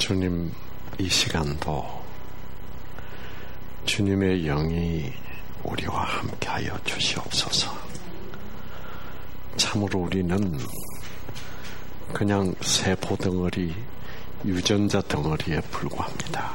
주님, 이 시간도 주님의 영이 우리와 함께하여 주시옵소서. 참으로 우리는 그냥 세포 덩어리, 유전자 덩어리에 불과합니다.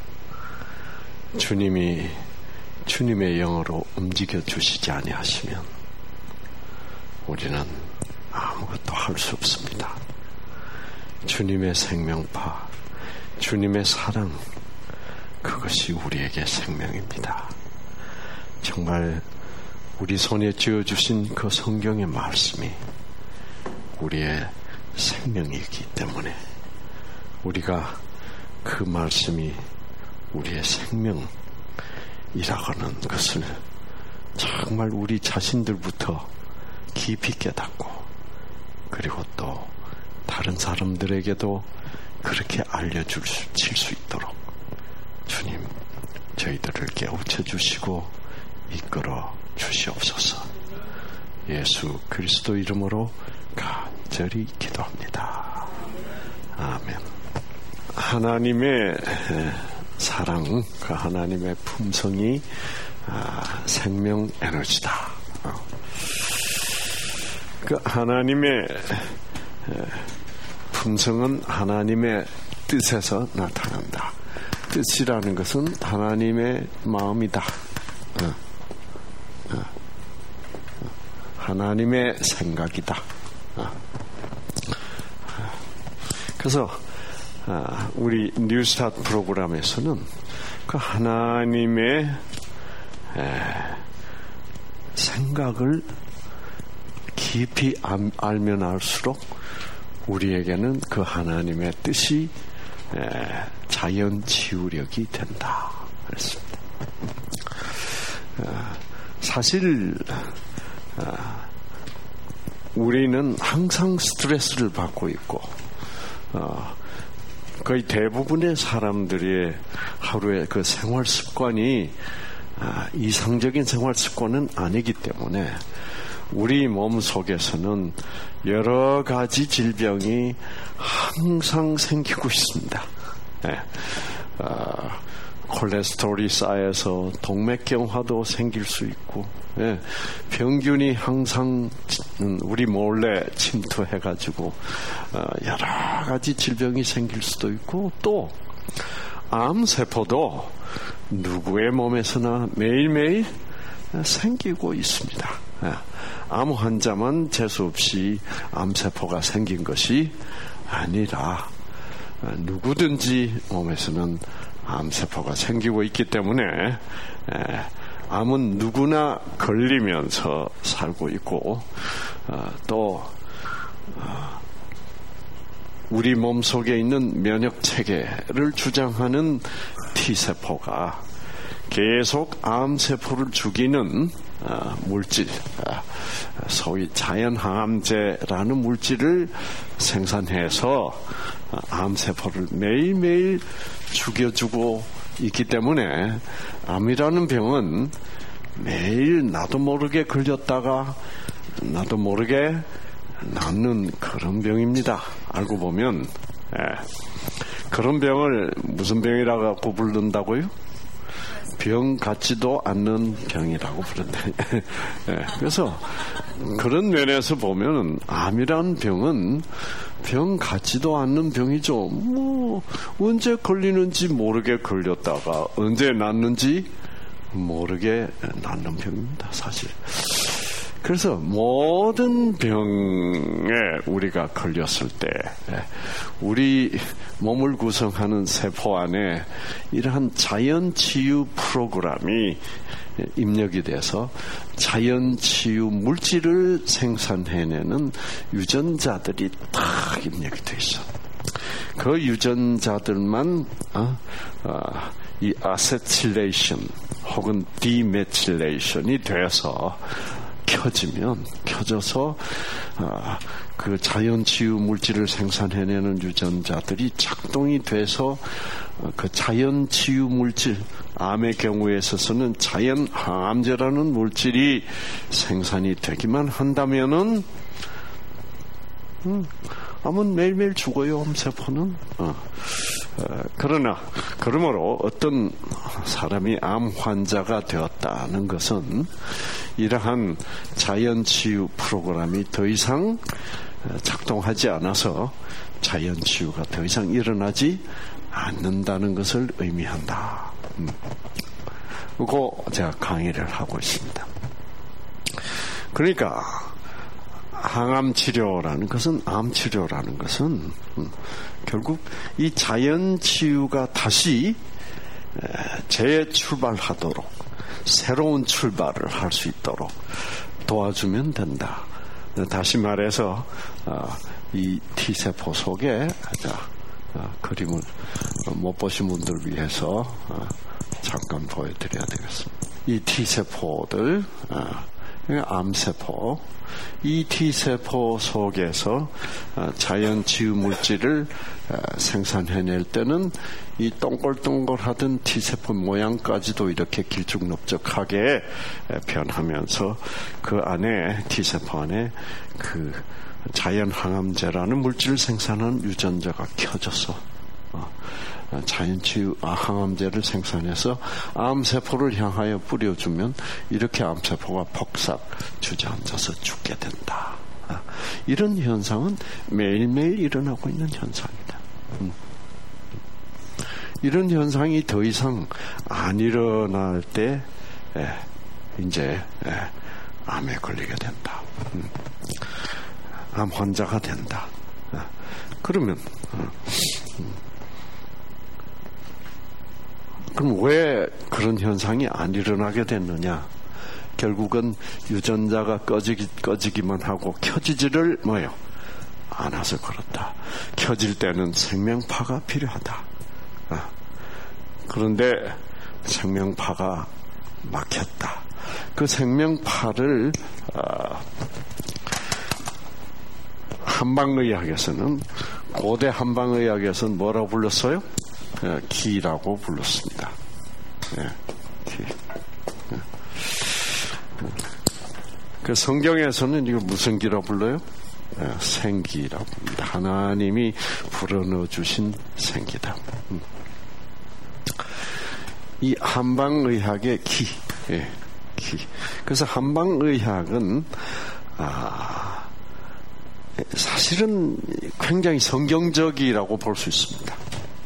주님이 주님의 영으로 움직여 주시지 아니하시면 우리는 아무것도 할 수 없습니다. 주님의 생명파, 주님의 사랑, 그것이 우리에게 생명입니다. 정말 우리 손에 쥐어주신 그 성경의 말씀이 우리의 생명이기 때문에 우리가 그 말씀이 우리의 생명이라고 하는 것을 정말 우리 자신들부터 깊이 깨닫고, 그리고 또 다른 사람들에게도 그렇게 알려줄 수 있도록 주님, 저희들을 깨우쳐 주시고 이끌어 주시옵소서. 예수 그리스도 이름으로 간절히 기도합니다. 아멘. 하나님의 사랑, 그 하나님의 품성이 생명 에너지다. 그 하나님의 품성은 하나님의 뜻에서 나타난다. 뜻이라는 것은 하나님의 마음이다. 하나님의 생각이다. 그래서 우리 뉴스타트 프로그램에서는 그 하나님의 생각을 깊이 알면 알수록 우리에게는 그 하나님의 뜻이 자연 치유력이 된다. 그랬습니다. 사실 우리는 항상 스트레스를 받고 있고 거의 대부분의 사람들의 하루의 그 생활 습관이 이상적인 생활 습관은 아니기 때문에 우리 몸 속에서는 여러 가지 질병이 항상 생기고 있습니다. 콜레스테롤이 쌓여서 동맥경화도 생길 수 있고, 병균이 항상 우리 몰래 침투해가지고 여러 가지 질병이 생길 수도 있고, 또 암세포도 누구의 몸에서나 매일매일 생기고 있습니다. 암 환자만 재수없이 암세포가 생긴 것이 아니라 누구든지 몸에서는 암세포가 생기고 있기 때문에 암은 누구나 걸리면서 살고 있고, 또 우리 몸속에 있는 면역체계를 주장하는 T세포가 계속 암세포를 죽이는 물질, 소위 자연항암제라는 물질을 생산해서 암세포를 매일매일 죽여주고 있기 때문에 암이라는 병은 매일 나도 모르게 걸렸다가 나도 모르게 낫는 그런 병입니다. 알고 보면 그런 병을 무슨 병이라고 부른다고요? 병 같지도 않는 병이라고 부른다. 그래서 그런 면에서 보면 암이라는 병은 병 같지도 않는 병이죠. 언제 걸리는지 모르게 걸렸다가 언제 낫는지 모르게 낫는 병입니다, 사실. 그래서 모든 병에 우리가 걸렸을 때 우리 몸을 구성하는 세포 안에 이러한 자연치유 프로그램이 입력이 돼서 자연치유 물질을 생산해내는 유전자들이 딱 입력이 돼 있어. 그 유전자들만 이 아세틸레이션 혹은 디메틸레이션이 돼서 켜져서 그 자연치유 물질을 생산해내는 유전자들이 작동이 돼서 그 자연치유 물질, 암의 경우에 있어서는 자연항암제라는 물질이 생산이 되기만 한다면은 암은 매일매일 죽어요. 암세포는. 그러므로 어떤 사람이 암 환자가 되었다는 것은 이러한 자연치유 프로그램이 더 이상 작동하지 않아서 자연치유가 더 이상 일어나지 않는다는 것을 의미한다. 그거 제가 강의를 하고 있습니다. 그러니까 항암치료라는 것은, 암치료라는 것은 결국 이 자연치유가 다시 재출발하도록, 새로운 출발을 할 수 있도록 도와주면 된다. 다시 말해서 이 T세포 속에 그림을 못 보신 분들 위해서 잠깐 보여드려야 되겠습니다. 이 T세포들, 암세포, 이 T세포 속에서 자연치유 물질을 생산해낼 때는 이 동글동글하던 T세포 모양까지도 이렇게 길쭉넓적하게 변하면서 그 안에, T세포 안에 그 자연항암제라는 물질을 생산하는 유전자가 켜져서 자연치유 항암제를 생산해서 암세포를 향하여 뿌려주면 이렇게 암세포가 폭삭 주저앉아서 죽게 된다. 이런 현상은 매일매일 일어나고 있는 현상이다. 이런 현상이 더 이상 안 일어날 때 이제 암에 걸리게 된다. 암 환자가 된다. 그러면 그럼 왜 그런 현상이 안 일어나게 됐느냐? 결국은 유전자가 꺼지기만 하고 켜지지를 않아서 그렇다. 켜질 때는 생명파가 필요하다. 그런데 생명파가 막혔다. 그 생명파를 한방의학에서는, 고대 한방의학에서는 뭐라고 불렀어요? 기라고 불렀습니다. 기. 그 성경에서는 이거 무슨 기라고 불러요? 생기라고 합니다. 하나님이 불어넣어 주신 생기다. 이 한방의학의 기. 그래서 한방의학은 사실은 굉장히 성경적이라고 볼 수 있습니다.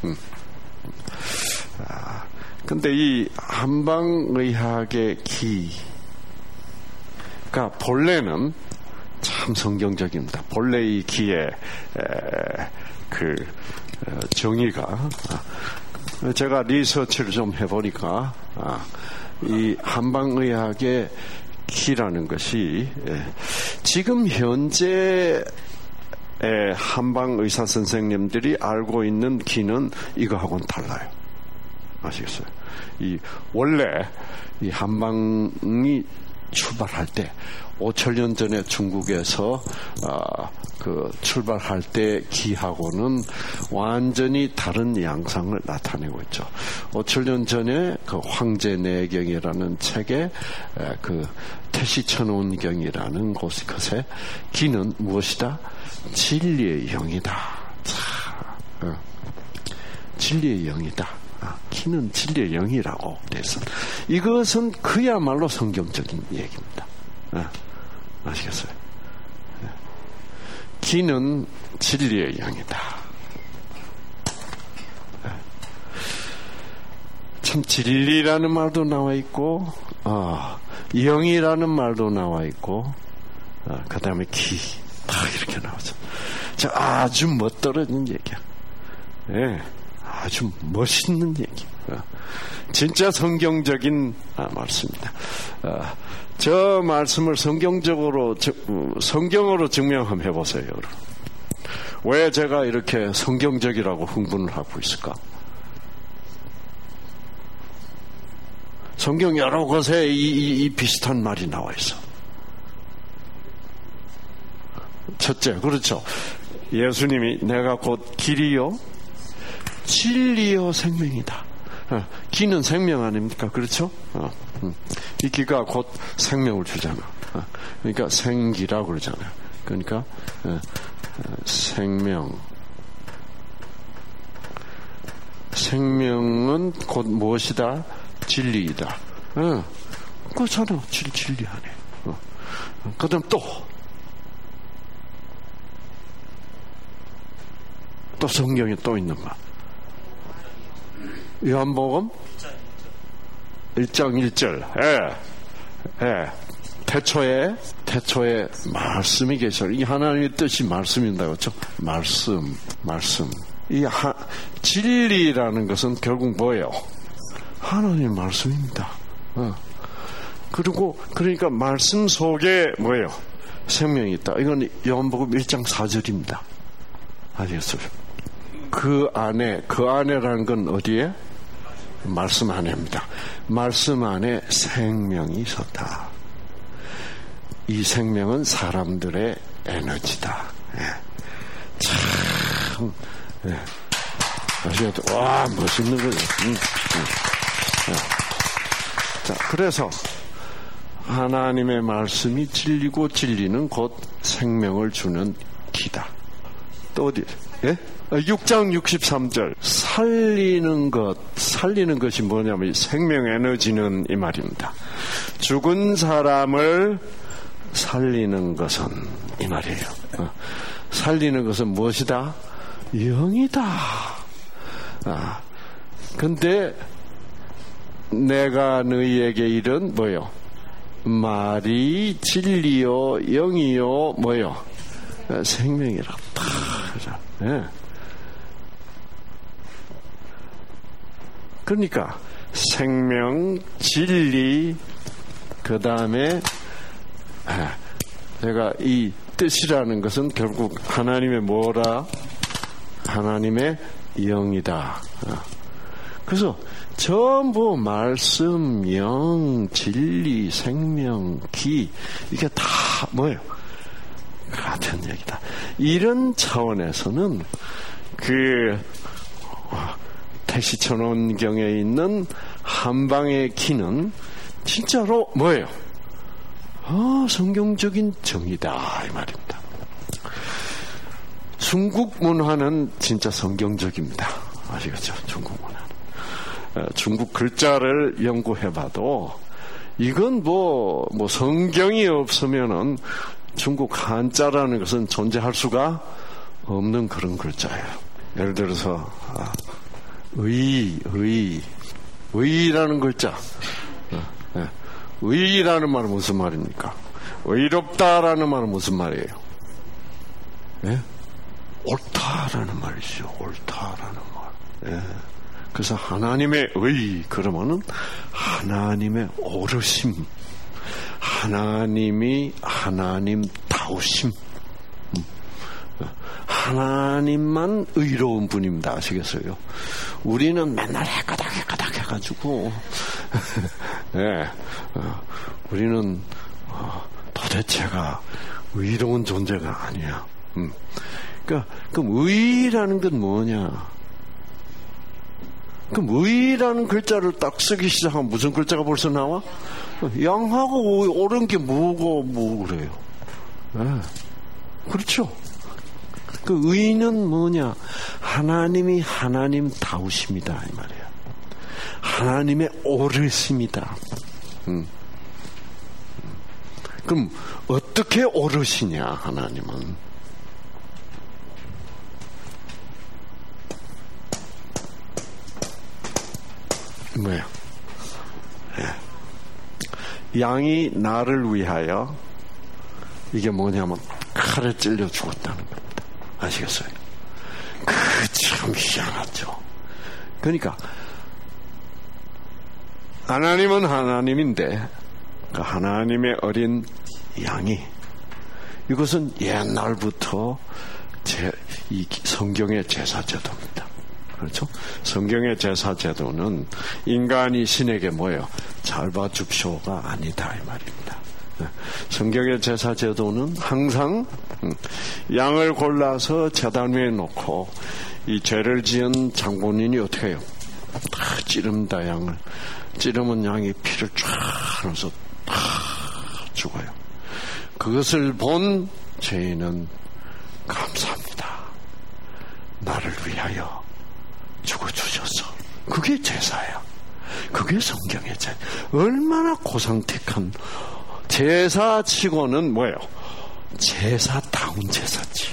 근데 이 한방의학의 기가 본래는 참 성경적입니다. 본래 이 기의 정의가, 제가 리서치를 좀 해보니까 이 한방의학의 기라는 것이 지금 현재 한방 의사 선생님들이 알고 있는 기는 이거하고는 달라요. 아시겠어요? 원래 이 한방이 출발할 때 5천년 전에 중국에서 출발할 때 기하고는 완전히 다른 양상을 나타내고 있죠. 5천년 전에 그 황제내경이라는 책에 태시천온경이라는 곳에 기는 무엇이다? 진리의 영이다. 진리의 영이다. 기는 진리의 영이라고 돼서 이것은 그야말로 성경적인 얘기입니다. 아시겠어요? 기는 진리의 영이다. 참 진리라는 말도 나와 있고 영이라는 말도 나와 있고 그 다음에 기 다 이렇게 나오죠. 아주 멋떨어진 얘기야. 아주 멋있는 얘기. 진짜 성경적인 말씀입니다. 저 말씀을 성경으로 증명 한번 해보세요. 여러분. 왜 제가 이렇게 성경적이라고 흥분을 하고 있을까? 성경 여러 곳에 이 비슷한 말이 나와 있어. 첫째, 그렇죠. 예수님이 내가 곧 길이요 진리요 생명이다. 기는 생명 아닙니까? 그렇죠? 이 기가 곧 생명을 주잖아. 그러니까 생기라고 그러잖아요. 그러니까 생명. 생명은 곧 무엇이다? 진리이다. 그렇잖아. 진리 안에. 그 다음 또 성경에 또 있는 말. 요한복음 1장 1절. 태초에 말씀이 계셔. 이 하나님의 뜻이 말씀입니다. 그렇죠? 말씀. 진리라는 것은 결국 뭐예요? 하나님의 말씀입니다. 그러니까 말씀 속에 뭐예요? 생명이 있다. 이건 요한복음 1장 4절입니다. 아시겠어요? 그 안에라는 건 어디에? 말씀 안에입니다. 말씀 안에 생명이 있었다. 이 생명은 사람들의 에너지다. 참, 아시겠죠? 와, 멋있는 거죠. 자, 그래서 하나님의 말씀이 진리고 진리는 곧 생명을 주는 기다. 또 어디? 6장 63절. 살리는 것이 뭐냐면 생명 에너지는 이 말입니다. 죽은 사람을 살리는 것은 이 말이에요. 살리는 것은 무엇이다? 영이다. 근데 내가 너희에게 이른 뭐요? 말이 진리요 영이요 뭐요? 생명이라. 네. 그러니까 생명, 진리, 그 다음에 제가 이 뜻이라는 것은 결국 하나님의 뭐라? 하나님의 영이다. 그래서 전부 말씀, 영, 진리, 생명, 기 이게 다 뭐예요? 같은 얘기다. 이런 차원에서는 태시천원경에 있는 한방의 기는 진짜로 뭐예요? 성경적인 정의다 이 말입니다. 중국 문화는 진짜 성경적입니다. 아시겠죠? 중국 문화. 중국 글자를 연구해봐도 이건 뭐 성경이 없으면은 중국 한자라는 것은 존재할 수가 없는 그런 글자예요. 예를 들어서 의라는 글자. 의라는 말은 무슨 말입니까? 의롭다라는 말은 무슨 말이에요? 옳다라는 말이죠. 옳다라는 말. 그래서 하나님의 의 그러면은 하나님의 오르심, 하나님이 하나님다우심, 하나님만 의로운 분입니다. 아시겠어요? 우리는 맨날 해가닥 해가지고 우리는 도대체가 의로운 존재가 아니야. 그러니까 그럼 의라는 건 뭐냐? 그럼 의라는 글자를 딱 쓰기 시작하면 무슨 글자가 벌써 나와? 양하고 옳은 게 뭐고 그래요? 그렇죠? 그 의는 뭐냐? 하나님이 하나님다우십니다 이 말이에요. 하나님의 오르심이다. 그럼 어떻게 오르시냐 하나님은? 뭐야? 양이 나를 위하여 이게 뭐냐면 칼에 찔려 죽었다는 겁니다. 아시겠어요? 참 희한하죠. 그러니까 하나님은 하나님인데 그 하나님의 어린 양이 이것은 옛날부터 이 성경의 제사제도입니다. 그렇죠? 성경의 제사제도는 인간이 신에게 뭐예요? 잘 봐줍쇼가 아니다 이 말입니다. 성경의 제사제도는 항상 양을 골라서 제단 위에 놓고 이 죄를 지은 장본인이 어떻게 해요? 다 찌릅니다. 양을 찌르면 양이 피를 쫙 흘러서 다 죽어요. 그것을 본 죄인은 감사합니다. 나를 위하여 죽어주셔서 그게 제사야. 그게 성경의 제사. 얼마나 고상택한 제사치고는 뭐예요? 제사다운 제사지.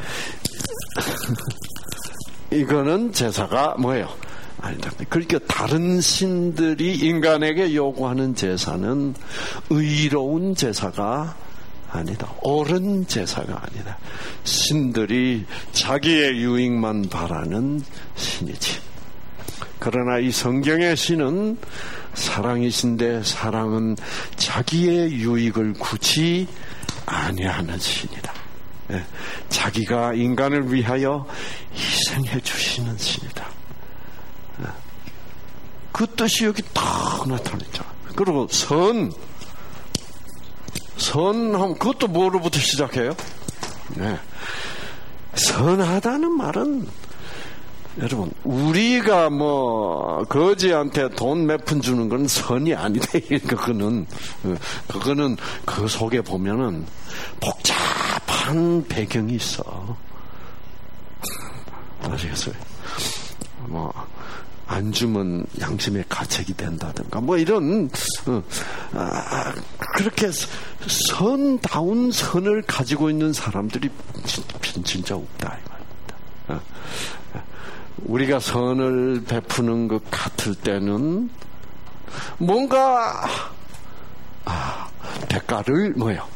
이거는 제사가 뭐예요? 아니다. 그러니까 다른 신들이 인간에게 요구하는 제사는 의로운 제사가 아니다. 옳은 제사가 아니다. 신들이 자기의 유익만 바라는 신이지. 그러나 이 성경의 신은 사랑이신데 사랑은 자기의 유익을 굳이 아니하는 신이다. 자기가 인간을 위하여 희생해 주시는 신이다. 그 뜻이 여기 딱 나타났죠. 그리고 선하면 그것도 뭐로부터 시작해요? 선하다는 말은 여러분, 우리가 거지한테 돈 몇 푼 주는 건 선이 아니다. 그거는 그 속에 보면은 복잡한 배경이 있어. 아시겠어요? 안 주면 양심의 가책이 된다든가, 이런, 그렇게 선다운 선을 가지고 있는 사람들이 진짜 없다, 이 말입니다. 우리가 선을 베푸는 것 같을 때는 뭔가 대가를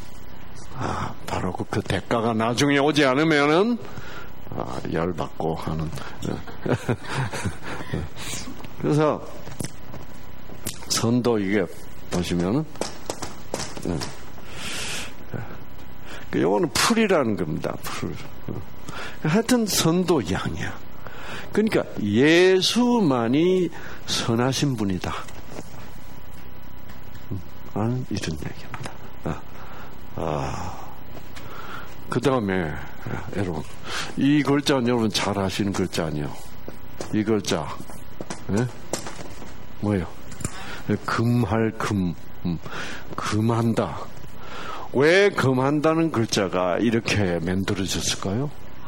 바로 그 대가가 나중에 오지 않으면은 열받고 하는. 그래서 선도 이게 보시면은 요거는 풀이라는 겁니다. 풀. 하여튼 선도 양이야. 그러니까 예수만이 선하신 분이다. 이런 얘기입니다. 그 다음에 여러분, 이 글자는 여러분 잘 아시는 글자 아니에요? 이 글자 뭐예요? 금할 금, 금한다. 왜 금한다는 글자가 이렇게 만들어졌을까요?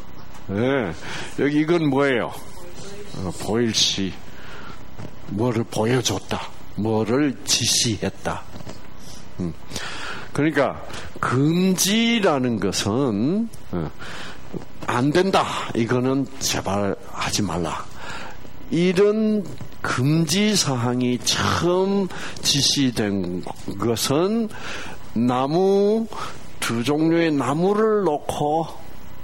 여기 이건 뭐예요? 보일시. 뭐를 보여줬다. 뭐를 지시했다. 그러니까 금지라는 것은 안 된다. 이거는 제발 하지 말라. 이런 금지 사항이 처음 지시된 것은 두 종류의 나무를 놓고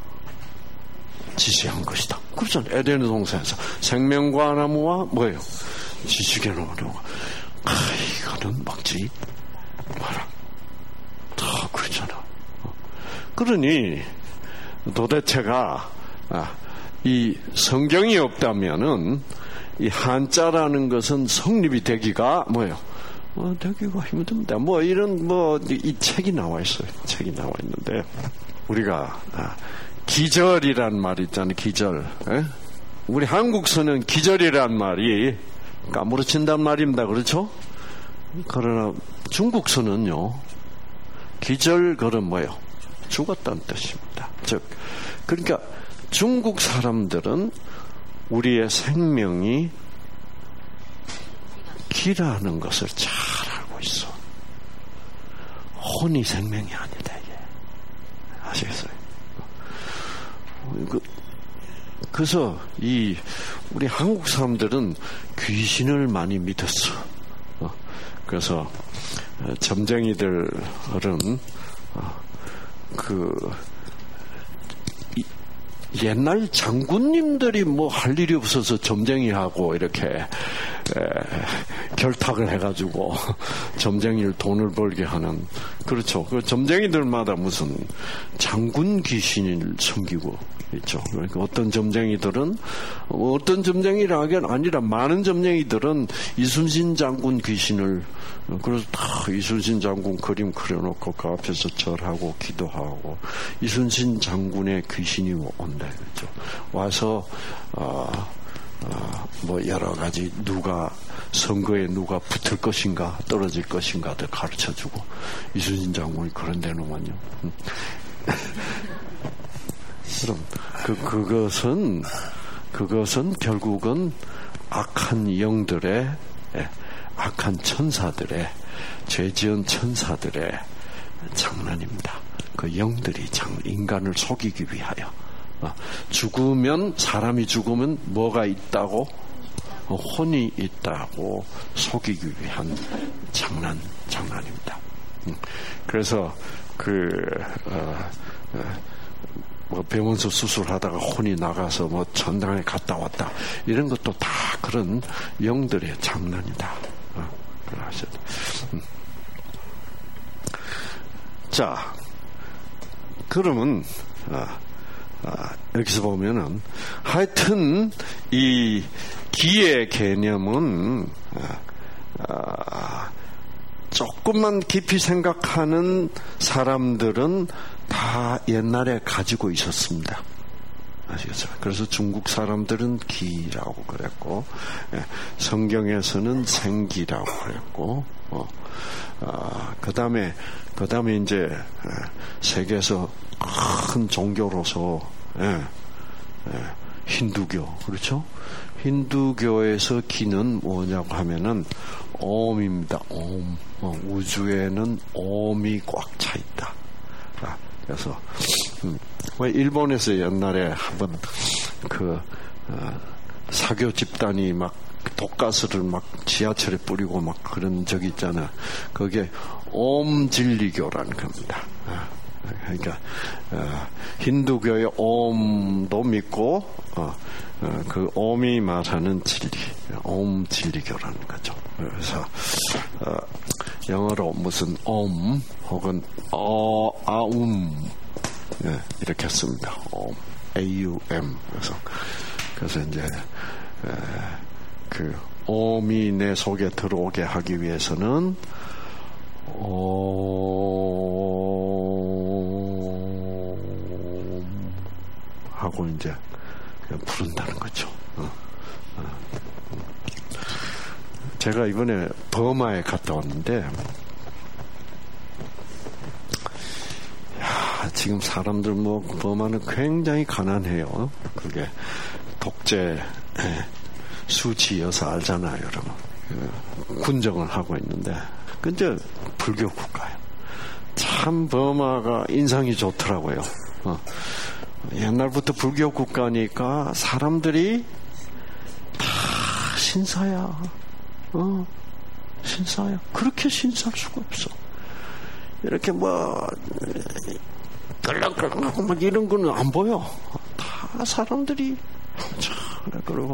지시한 것이다. 그렇잖아요. 에덴 동산에서 생명과 나무와 뭐예요? 지식의 나무가. 이거는 먹지 마라. 다 그렇잖아. 그러니 도대체가 이 성경이 없다면은 이 한자라는 것은 성립이 되기가 뭐예요? 되기가 힘듭니다. 이런 이 책이 나와 있어요. 책이 나와 있는데 우리가 기절이란 말 있잖아요. 기절. 우리 한국서는 기절이란 말이 까무러친단 말입니다. 그렇죠? 그러나 중국서는요. 기절 그건 뭐예요? 죽었다는 뜻입니다. 즉, 그러니까 중국 사람들은 우리의 생명이 기라는 것을 잘 알고 있어. 혼이 생명이 아니다, 이게. 아시겠어요? 그래서 우리 한국 사람들은 귀신을 많이 믿었어. 그래서 점쟁이들은 옛날 장군님들이 할 일이 없어서 점쟁이하고 이렇게 결탁을 해가지고 점쟁이를 돈을 벌게 하는, 그렇죠. 그 점쟁이들마다 무슨 장군 귀신을 섬기고 있죠. 그러니까 어떤 점쟁이들은, 어떤 점쟁이라 하긴 아니라 많은 점쟁이들은 이순신 장군 귀신을, 그래서 다 이순신 장군 그림 그려놓고 그 앞에서 절하고 기도하고 이순신 장군의 귀신이 온다, 그렇죠. 와서 여러 가지 선거에 누가 붙을 것인가 떨어질 것인가를 가르쳐주고, 이순신 장군이 그런 데는만요. 그럼 그것은 결국은 악한 영들의, 악한 천사들의, 죄지은 천사들의 장난입니다. 그 영들이 인간을 속이기 위하여. 죽으면, 사람이 죽으면 뭐가 있다고? 혼이 있다고 속이기 위한 장난입니다. 그래서 병원에서 수술하다가 혼이 나가서 전당에 갔다 왔다, 이런 것도 다 그런 영들의 장난이다. 자, 그러면 여기서 보면은 하여튼 이 기의 개념은 조금만 깊이 생각하는 사람들은 다 옛날에 가지고 있었습니다. 아시겠어요? 그래서 중국 사람들은 기라고 그랬고, 성경에서는 생기라고 그랬고, 그 다음에 이제 세계에서 큰 종교로서 힌두교, 그렇죠? 힌두교에서 기는 뭐냐고 하면은 옴입니다. 옴. 우주에는 옴이 꽉 차 있다. 그래서 일본에서 옛날에 한번 사교 집단이 막 독가스를 막 지하철에 뿌리고 막 그런 적이 있잖아요. 그게 옴진리교라는 겁니다. 그러니까 힌두교의 옴도 믿고 그 옴이 말하는 진리, 옴진리교라는 거죠. 그래서 영어로 무슨 옴 혹은 아움, 이렇게 씁니다. 옴, AUM. 그래서 이제 그 옴이 내 속에 들어오게 하기 위해서는 하고 이제 부른다는 거죠. 제가 이번에 버마에 갔다 왔는데, 지금 사람들 버마는 굉장히 가난해요. 그게 독재 수치 여사 알잖아요, 여러분. 군정을 하고 있는데, 근데 불교 국가예요. 참 버마가 인상이 좋더라고요. 옛날부터 불교 국가니까 사람들이 다 신사야. 신사야. 그렇게 신사할 수가 없어. 이렇게 끌렁끌렁하고 막 이런 거는 안 보여. 다 사람들이 그리고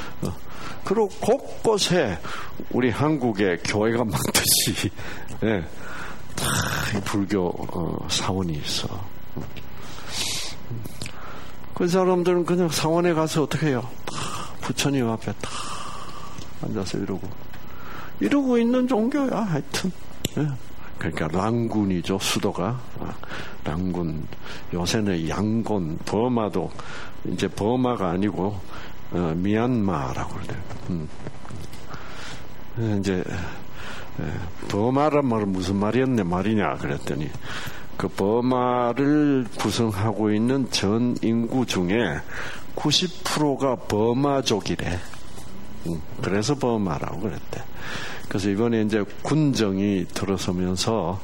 곳곳에 우리 한국에 교회가 많듯이 다 불교 사원이 있어. 그 사람들은 그냥 사원에 가서 어떻게 해요? 다 부처님 앞에 다 앉아서 이러고 있는 종교야. 하여튼 그러니까 랑군이죠. 수도가 랑군. 요새는 양곤. 버마도 이제 버마가 아니고 미얀마라고 그래요. 이제 버마란 말은 무슨 말이냐 그랬더니, 그 버마를 구성하고 있는 전 인구 중에 90%가 버마족이래. 그래서 버마라고 그랬대. 그래서 이번에 이제 군정이 들어서면서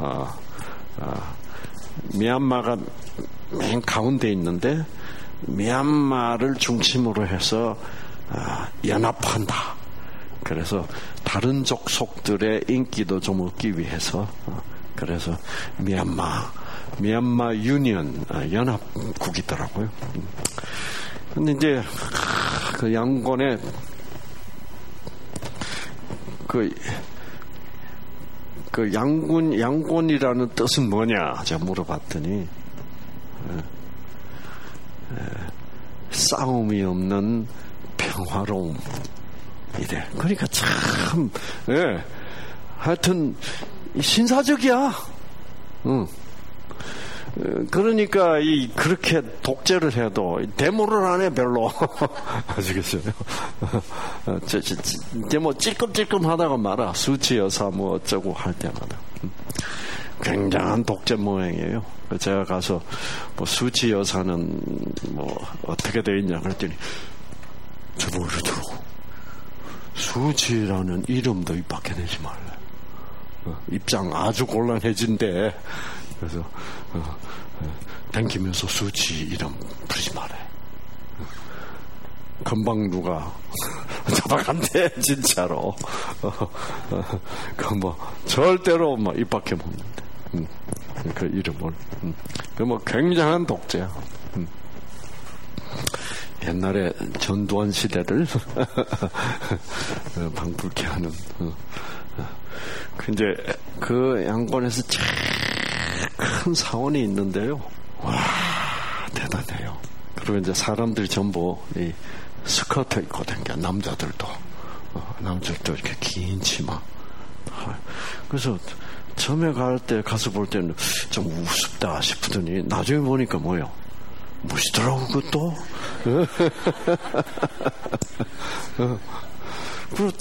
미얀마가 맨 가운데 있는데, 미얀마를 중심으로 해서 연합한다. 그래서 다른 족속들의 인기도 좀 얻기 위해서 그래서 미얀마 유니언 연합국이더라고요. 근데 이제 그 양곤에 그 양곤이라는 뜻은 뭐냐 제가 물어봤더니 싸움이 없는 평화로움 이래. 그러니까 참 하여튼 신사적이야. 그러니까 그렇게 독재를 해도 데모를 안 해 별로. 아시겠어요? 데모 찔끔찔끔 하다가 말아. 수치 여사 어쩌고 할 때마다 굉장한 독재 모양이에요. 제가 가서 수치 여사는 어떻게 돼 있냐 그랬더니 저보고 이러더라고. 수지라는 이름도 입 밖에 내지 말래. 입장 아주 곤란해진대. 그래서 댕기면서 수지 이름 부르지 말래. 금방 누가 잡아간대 진짜로. 그 뭐 절대로 뭐 입 밖에 못 낸대. 그 이름을. 그 뭐 굉장한 독재야. 옛날에 전두환 시대를 방불케 하는. 이제 그 양반에서 제일 큰 사원이 있는데요. 와, 대단해요. 그리고 이제 사람들이 전부 이 스커트 입고 다니까 남자들도 이렇게 긴 치마. 그래서 처음에 가서 볼 때는 좀 우습다 싶더니 나중에 보니까 뭐요? 멋있더라고 그것도. 그리고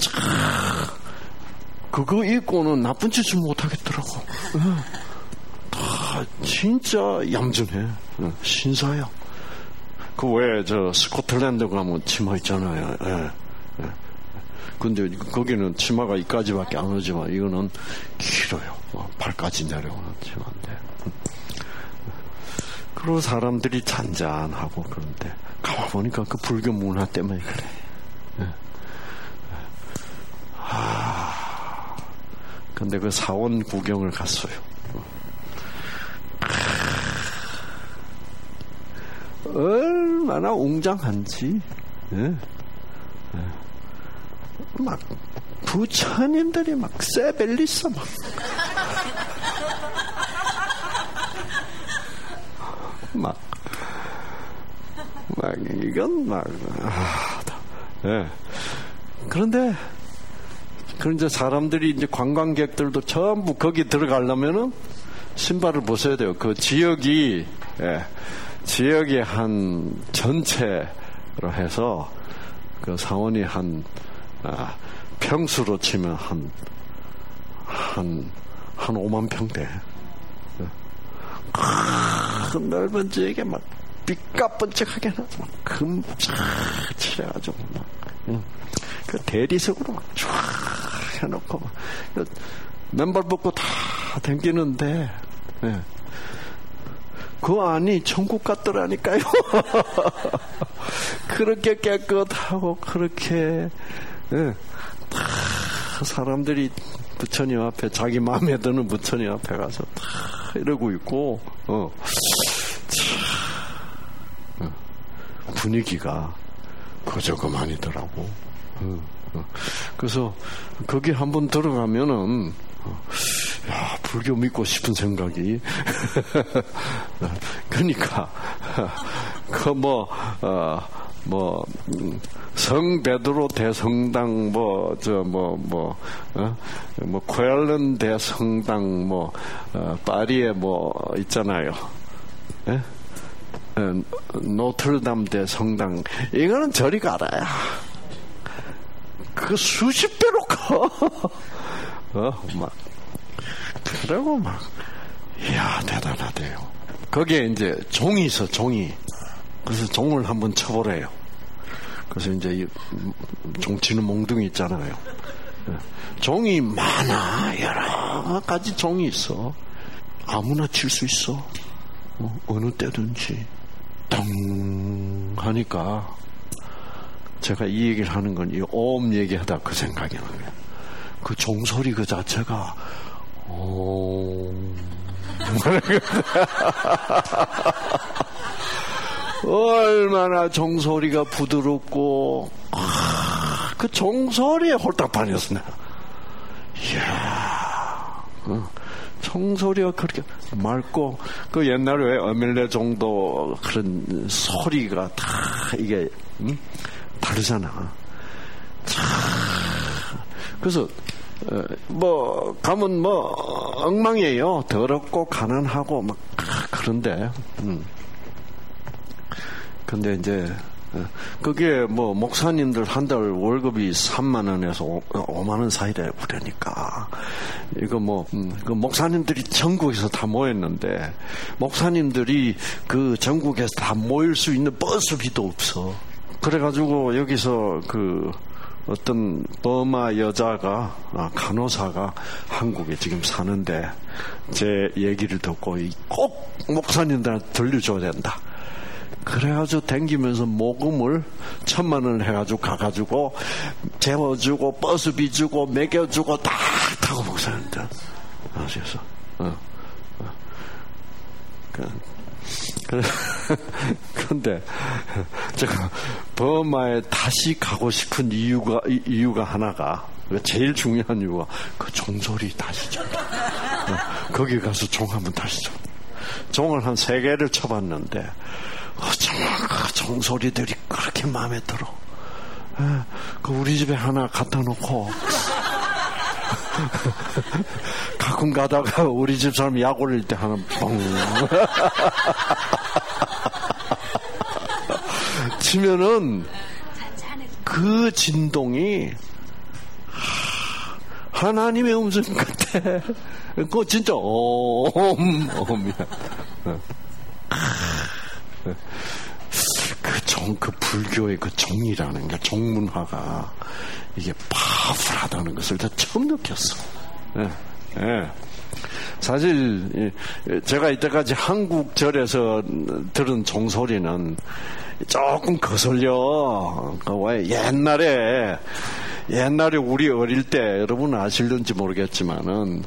그거 입고는 나쁜 짓을 못하겠더라고. 다 진짜 얌전해. 신사야. 그 왜 저 스코틀랜드 가면 치마 있잖아요. 근데 거기는 치마가 이까지밖에 안 오지만 이거는 길어요. 발까지 내려오는 치마인데. 그리고 사람들이 잔잔하고 그런데 가만보니까 그 불교 문화 때문에 그래. 근데 그 사원 구경을 갔어요. 얼마나 웅장한지. 막 부처님들이 막 세벨리서 막 이건 막 그런데 이제 사람들이 이제 관광객들도 전부 거기 들어가려면은 신발을 벗어야 돼요. 그 지역이 지역의 한 전체로 해서 그 사원이 한 평수로 치면 한 5만 평대. 큰 넓은 지역에 막 삐까뻔쩍하게 막 금 칠해가지고 막 그 대리석으로 막 쫙 해놓고 막 맨발 벗고 다 댕기는데 그 안이 천국 같더라니까요. 그렇게 깨끗하고 그렇게 다 사람들이 부처님 앞에 자기 마음에 드는 부처님 앞에 가서 다 이러고 있고 분위기가 그저 그만이더라고. 그래서 거기 한번 들어가면은 야, 불교 믿고 싶은 생각이. 그러니까 성 베드로 대성당 퀘런 대성당 파리에 있잖아요. 노트르담 대성당 이거는 저리 가라야. 그 수십 배로 커. 그러고 이야, 대단하대요. 거기에 이제 종이 있어, 종이. 그래서 종을 한번 쳐보래요. 그래서 이제 종 치는 몽둥이 있잖아요. 종이 많아. 여러 가지 종이 있어. 아무나 칠 수 있어. 어느 때든지. 덩 하니까 제가 이 얘기를 하는 건 이 옴 얘기하다 그 생각이 나요. 그 종소리 그 자체가 얼마나 종소리가 부드럽고 그 종소리에 홀딱 반했어 내가. 이야, 종소리가 그렇게 맑고 그 옛날에 왜 어멜레 정도 그런 소리가 다 이게 다르잖아. 그래서 가면 엉망이에요. 더럽고 가난하고 그런데 근데 이제 그게 목사님들 한 달 월급이 3만 원에서 5만 원 사이래 그러니까 이거 그 목사님들이 전국에서 다 모였는데 목사님들이 그 전국에서 다 모일 수 있는 버스비도 없어. 그래가지고 여기서 그 어떤 버마 여자가 간호사가 한국에 지금 사는데 제 얘기를 듣고 꼭 목사님들한테 들려줘야 된다. 그래가지고 댕기면서 모금을 1,000만 원을 해가지고 가가지고 재워주고 버스비 주고 먹여주고 다 타고 목사님들 아셔서 그런데 제가 버마에 다시 가고 싶은 이유가 하나가 제일 중요한 이유가 그 종소리 다시 쳐. 거기 가서 종 한번 다시 쳐. 종을 한 3개를 쳐봤는데 정말 그 종소리들이 그렇게 마음에 들어. 그 우리 집에 하나 갖다 놓고 가끔 가다가 우리 집 사람 약 올릴 때 하나 뻥 치면은 그 진동이 하나님의 음성 같아. 그거 진짜 엄이야. 그 불교의 그 종이라는 게 종문화가 이게 파워풀하다는 것을 다 처음 느꼈어. 사실 제가 이때까지 한국 절에서 들은 종소리는 조금 거슬려. 왜 옛날에 우리 어릴 때 여러분 아실는지 모르겠지만은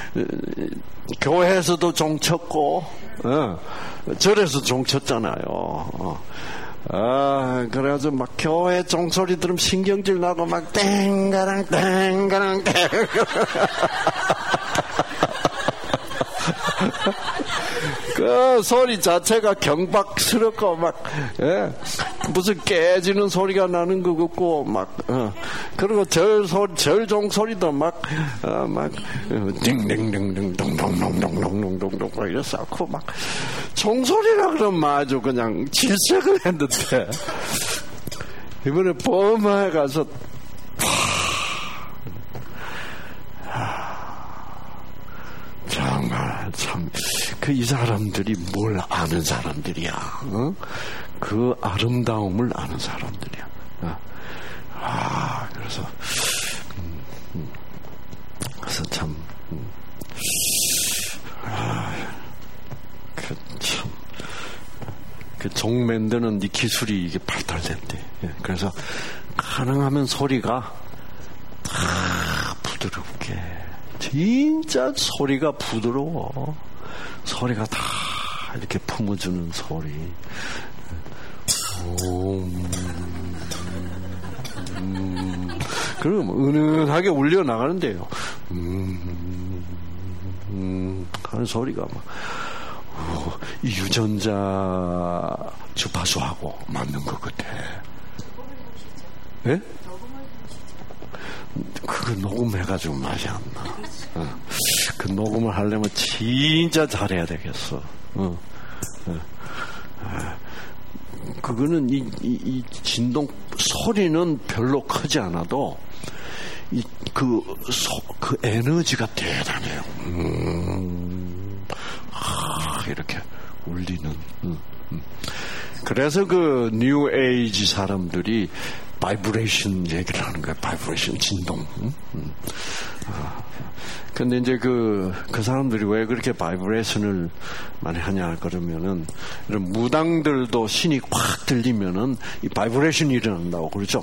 교회에서도 종 쳤고 절에서 종 쳤잖아요. 그래가지고 막 교회 종소리 들으면 신경질 나고 막 땡가랑 땡가랑 땡가랑 그 소리 자체가 경박스럽고 막 무슨 깨지는 소리가 나는 것 같고 막 그리고 절 종소리도 막 띵띵띵띵 동동동동동동동 막 이래서 쌓고 막 종소리라 그러면 아주 그냥 질색을 했는데 이번에 버마에 가서 정말 참 그 이 사람들이 뭘 아는 사람들이야. 그 아름다움을 아는 사람들이야. 그래서 참 그 종 만드는 이 기술이 이게 발달된대. 그래서 가능하면 소리가 다 부드럽게, 진짜 소리가 부드러워. 소리가 다 이렇게 품어주는 소리. 그럼 은은하게 울려 나가는데요. 하는 소리가 막 이 유전자 주파수하고 맞는 것 같아. 예? 그거 녹음해가지고 맛이 안 나. 그 녹음을 하려면 진짜 잘해야 되겠어. 그거는 이 진동 소리는 별로 크지 않아도 그 에너지가 대단해요. 이렇게 울리는. 그래서 그 뉴 에이지 사람들이 바이브레이션 얘기를 하는 거야. 바이브레이션 진동. 근데 이제 그 사람들이 왜 그렇게 바이브레이션을 많이 하냐 그러면은 이런 무당들도 신이 확 들리면은 이 바이브레이션이 일어난다고 그러죠.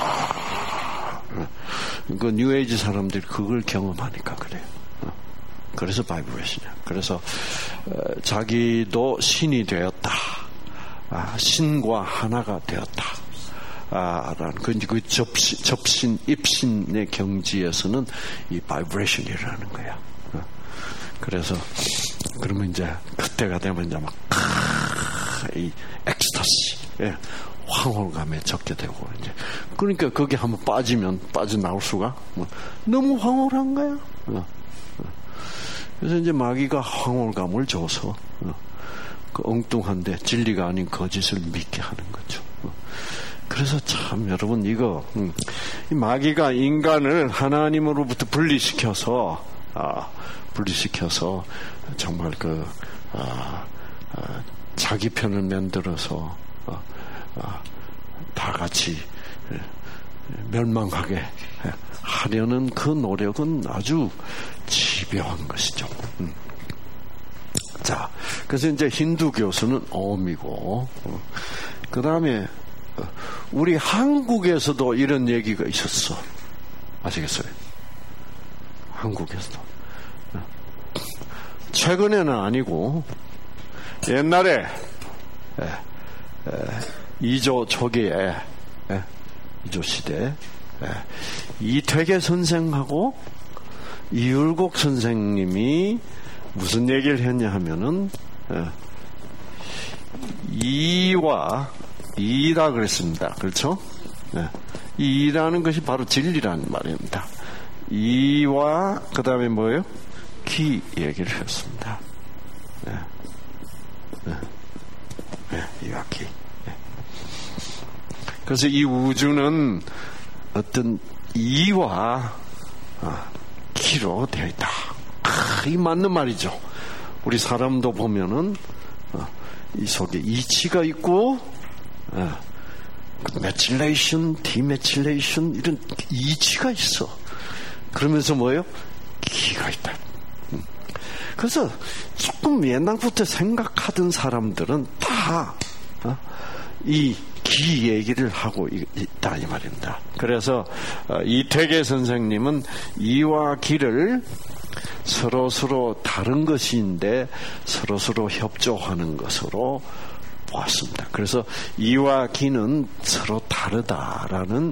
그 뉴에이지 사람들이 그걸 경험하니까 그래요. 그래서 바이브레이션이야. 그래서 자기도 신이 되었다. 신과 하나가 되었다. 라는 그 접신, 입신의 경지에서는 이 바이브레이션이라는 거야. 그래서 그러면 이제 그때가 되면 이제 막 이 엑스타시, 황홀감에 적게 되고 이제 그러니까 거기 한번 빠지면 빠져나올 수가 너무 황홀한 거야. 그래서 이제 마귀가 황홀감을 줘서 그 엉뚱한데 진리가 아닌 거짓을 믿게 하는 거죠. 그래서 참 여러분 이거 이 마귀가 인간을 하나님으로부터 분리시켜서 정말 자기 편을 만들어서 다 같이 멸망하게 하려는 그 노력은 아주 집요한 것이죠. 자, 그래서 이제 힌두 교수는 옴이고, 그 다음에 우리 한국에서도 이런 얘기가 있었어. 아시겠어요? 한국에서도. 최근에는 아니고 옛날에 이조 초기에 이조 시대 이태계 선생하고 이율곡 선생님이 무슨 얘기를 했냐 하면은 이와 이라 그랬습니다. 그렇죠? 이라는 것이 바로 진리라는 말입니다. 이와 그 다음에 뭐예요? 기 얘기를 했습니다. 이와 기. 그래서 이 우주는 어떤 이와 기로 되어 있다. 이 맞는 말이죠. 우리 사람도 보면은 이 속에 이치가 있고 메틸레이션, 디메틸레이션 이런 이치가 있어. 그러면서 뭐예요? 기가 있다. 그래서 조금 옛날부터 생각하던 사람들은 다 이 기 얘기를 하고 있다 이 말입니다. 그래서 이태계 선생님은 이와 기를 서로 다른 것인데 서로 협조하는 것으로 보았습니다. 그래서 이와 기는 서로 다르다라는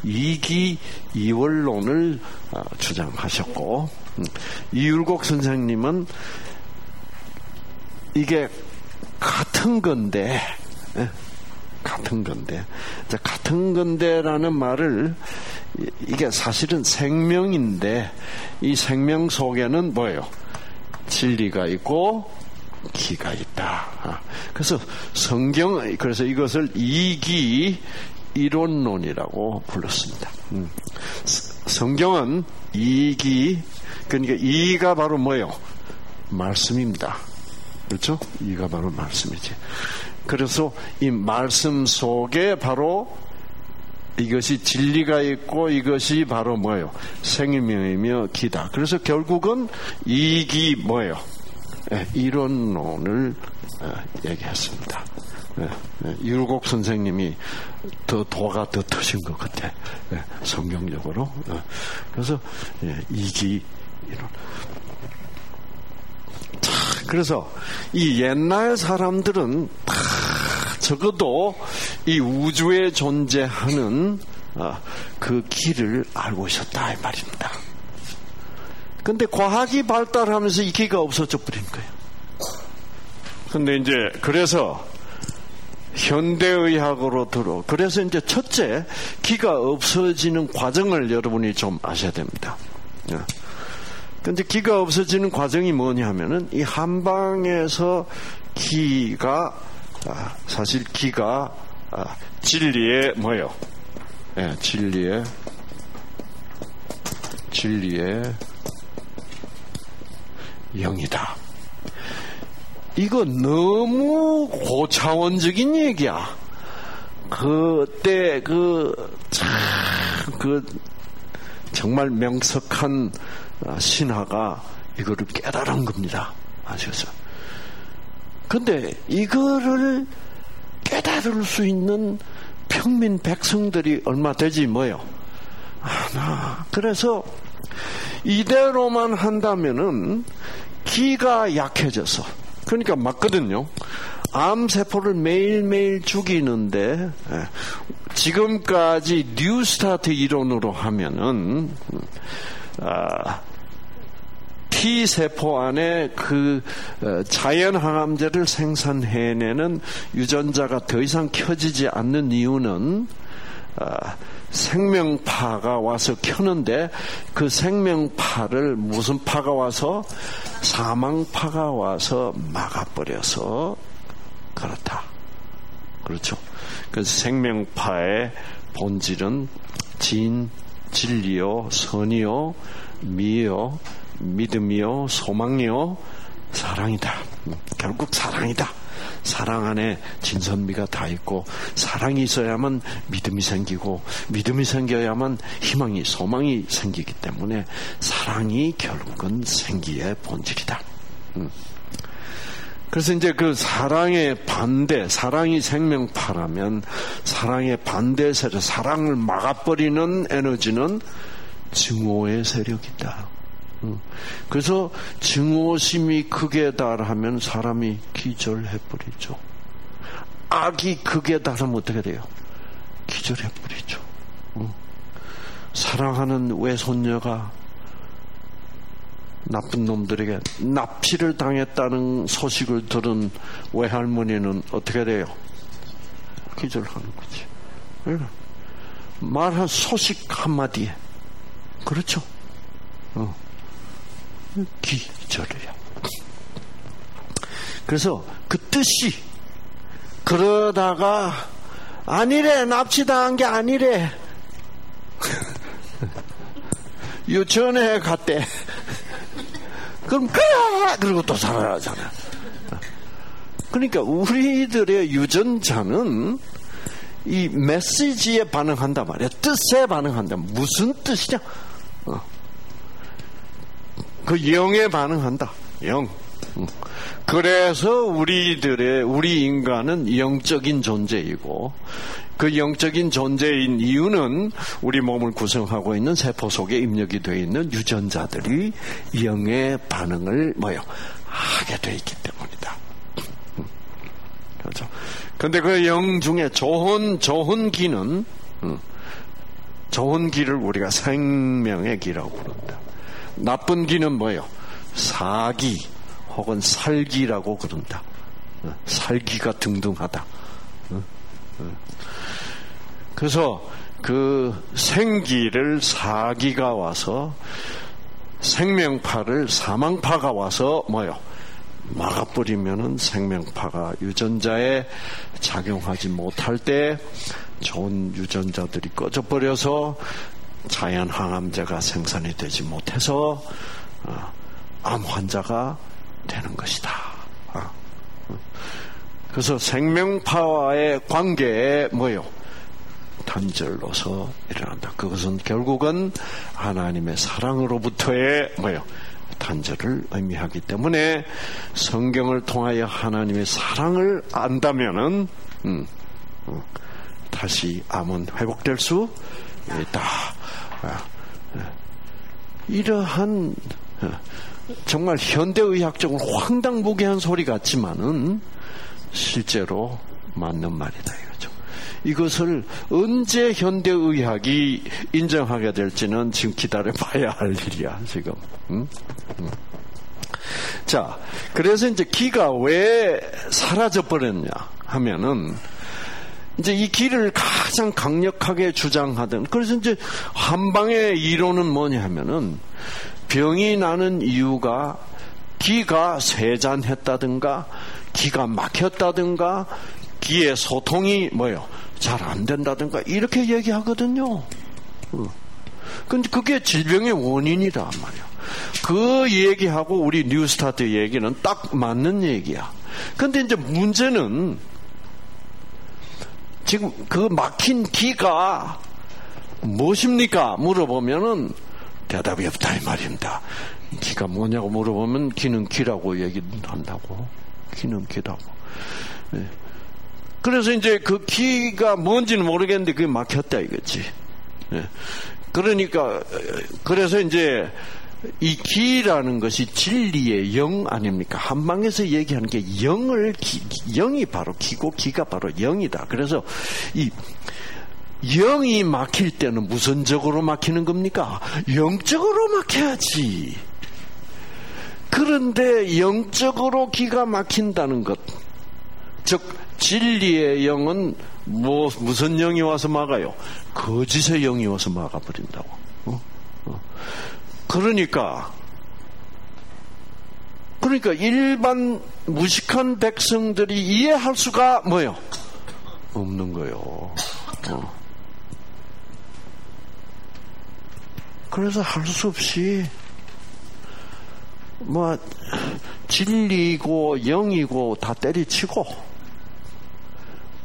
이기이원론을 주장하셨고, 이율곡 선생님은 이게 같은 건데 같은 건데라는 말을, 이게 사실은 생명인데 이 생명 속에는 뭐예요? 진리가 있고 기가 있다. 그래서 그래서 이것을 이기 이론론이라고 불렀습니다. 성경은 그러니까 이가 바로 뭐예요? 말씀입니다. 그렇죠? 이가 바로 말씀이지. 그래서 이 말씀 속에 바로 이것이 진리가 있고 이것이 바로 뭐예요? 생명이며 기다. 그래서 결국은 이기 뭐예요? 이론론을 얘기했습니다. 이율곡 선생님이 도가 더 터진 것 같아. 성경적으로. 그래서 이기 이론. 그래서 이 옛날 사람들은 적어도 이 우주에 존재하는 그 길을 알고 있었다 이 말입니다. 근데 과학이 발달하면서 이 기가 없어져 버린 거예요. 근데 이제 그래서 현대의학으로 그래서 이제 첫째, 기가 없어지는 과정을 여러분이 좀 아셔야 됩니다. 근데 기가 없어지는 과정이 뭐냐 하면은 이 한방에서 사실 기가 진리의 뭐예요? 진리의 영이다. 이거 너무 고차원적인 얘기야. 그때 정말 명석한 신하가 이거를 깨달은 겁니다. 아시겠어요? 근데 이거를 깨달을 수 있는 평민 백성들이 얼마 되지 뭐예요? 그래서 이대로만 한다면은 기가 약해져서, 그러니까 맞거든요. 암세포를 매일매일 죽이는데 지금까지 뉴스타트 이론으로 하면은 T세포 안에 그 자연항암제를 생산해내는 유전자가 더 이상 켜지지 않는 이유는 생명파가 와서 켜는데 그 생명파를 무슨 파가 와서 사망파가 와서 막아버려서 그렇다. 그렇죠. 그래서 생명파의 본질은 진리요, 선이요, 미요, 믿음이요, 소망이요, 사랑이다. 결국 사랑이다. 사랑 안에 진선미가 다 있고, 사랑이 있어야만 믿음이 생기고, 믿음이 생겨야만 희망이, 소망이 생기기 때문에 사랑이 결국은 생기의 본질이다. 그래서 이제 그 사랑의 반대, 사랑이 생명파라면 사랑의 반대 세력, 사랑을 막아버리는 에너지는 증오의 세력이다. 그래서 증오심이 극에 달하면 사람이 기절해버리죠. 악이 극에 달하면 어떻게 돼요? 기절해버리죠. 사랑하는 외손녀가 나쁜 놈들에게 납치를 당했다는 소식을 들은 외할머니는 어떻게 돼요? 기절하는 거지. 말한 소식 한마디에. 그렇죠? 기절이야. 그래서 그 뜻이, 그러다가 아니래, 납치당한 게 아니래. 유치원에 갔대. 그럼 그래! 그리고 또 살아나잖아. 그러니까 우리들의 유전자는 이 메시지에 반응한단 말이야. 뜻에 반응한다. 무슨 뜻이냐? 그 영에 반응한다. 영. 그래서 우리 인간은 영적인 존재이고, 그 영적인 존재인 이유는 우리 몸을 구성하고 있는 세포 속에 입력이 되어 있는 유전자들이 영의 반응을 하게 되어 있기 때문이다. 그렇죠. 근데 그 영 중에 좋은 기는, 좋은 기를 우리가 생명의 기라고 부른다. 나쁜 기는 뭐예요? 사기 혹은 살기라고 그런다. 살기가 등등하다. 그래서 그 생기를 사기가 와서, 생명파를 사망파가 와서 막아버리면은 생명파가 유전자에 작용하지 못할 때 좋은 유전자들이 꺼져버려서 자연 항암제가 생산이 되지 못해서 암 환자가 되는 것이다. 그래서 생명파와의 관계에 단절로서 일어난다. 그것은 결국은 하나님의 사랑으로부터의 단절을 의미하기 때문에 성경을 통하여 하나님의 사랑을 안다면은 다시 암은 회복될 수 있다. 이러한 정말 현대의학적으로 황당무계한 소리 같지만은 실제로 맞는 말이다 이거죠. 이것을 언제 현대의학이 인정하게 될지는 지금 기다려봐야 할 일이야 지금. 자, 그래서 이제 기가 왜 사라져버렸냐 하면은, 이제 이 기를 가장 강력하게 주장하던, 그래서 이제 한방의 이론은 뭐냐 하면은, 병이 나는 이유가 기가 세잔했다든가 기가 막혔다든가 기의 소통이 잘 안 된다든가 이렇게 얘기하거든요. 근데 그게 질병의 원인이란 말이야. 그 얘기하고 우리 뉴스타트 얘기는 딱 맞는 얘기야. 근데 이제 문제는 지금 그 막힌 기가 무엇입니까? 물어보면은 대답이 없다 이 말입니다. 기가 뭐냐고 물어보면 기는 기라고 얘기한다고. 기는 기라고. 네. 그래서 이제 그 기가 뭔지는 모르겠는데 그게 막혔다 이거지. 네. 그러니까 그래서 이제 이 기라는 것이 진리의 영 아닙니까? 한방에서 얘기하는 게 영이 바로 기고 기가 바로 영이다. 그래서 이 영이 막힐 때는 무선적으로 막히는 겁니까? 영적으로 막혀야지. 그런데 영적으로 기가 막힌다는 것, 즉 진리의 영은 무슨 영이 와서 막아요? 거짓의 영이 와서 막아버린다고. 그러니까 일반 무식한 백성들이 이해할 수가 없는 거예요. 그래서 할 수 없이 진리고 영이고 다 때리치고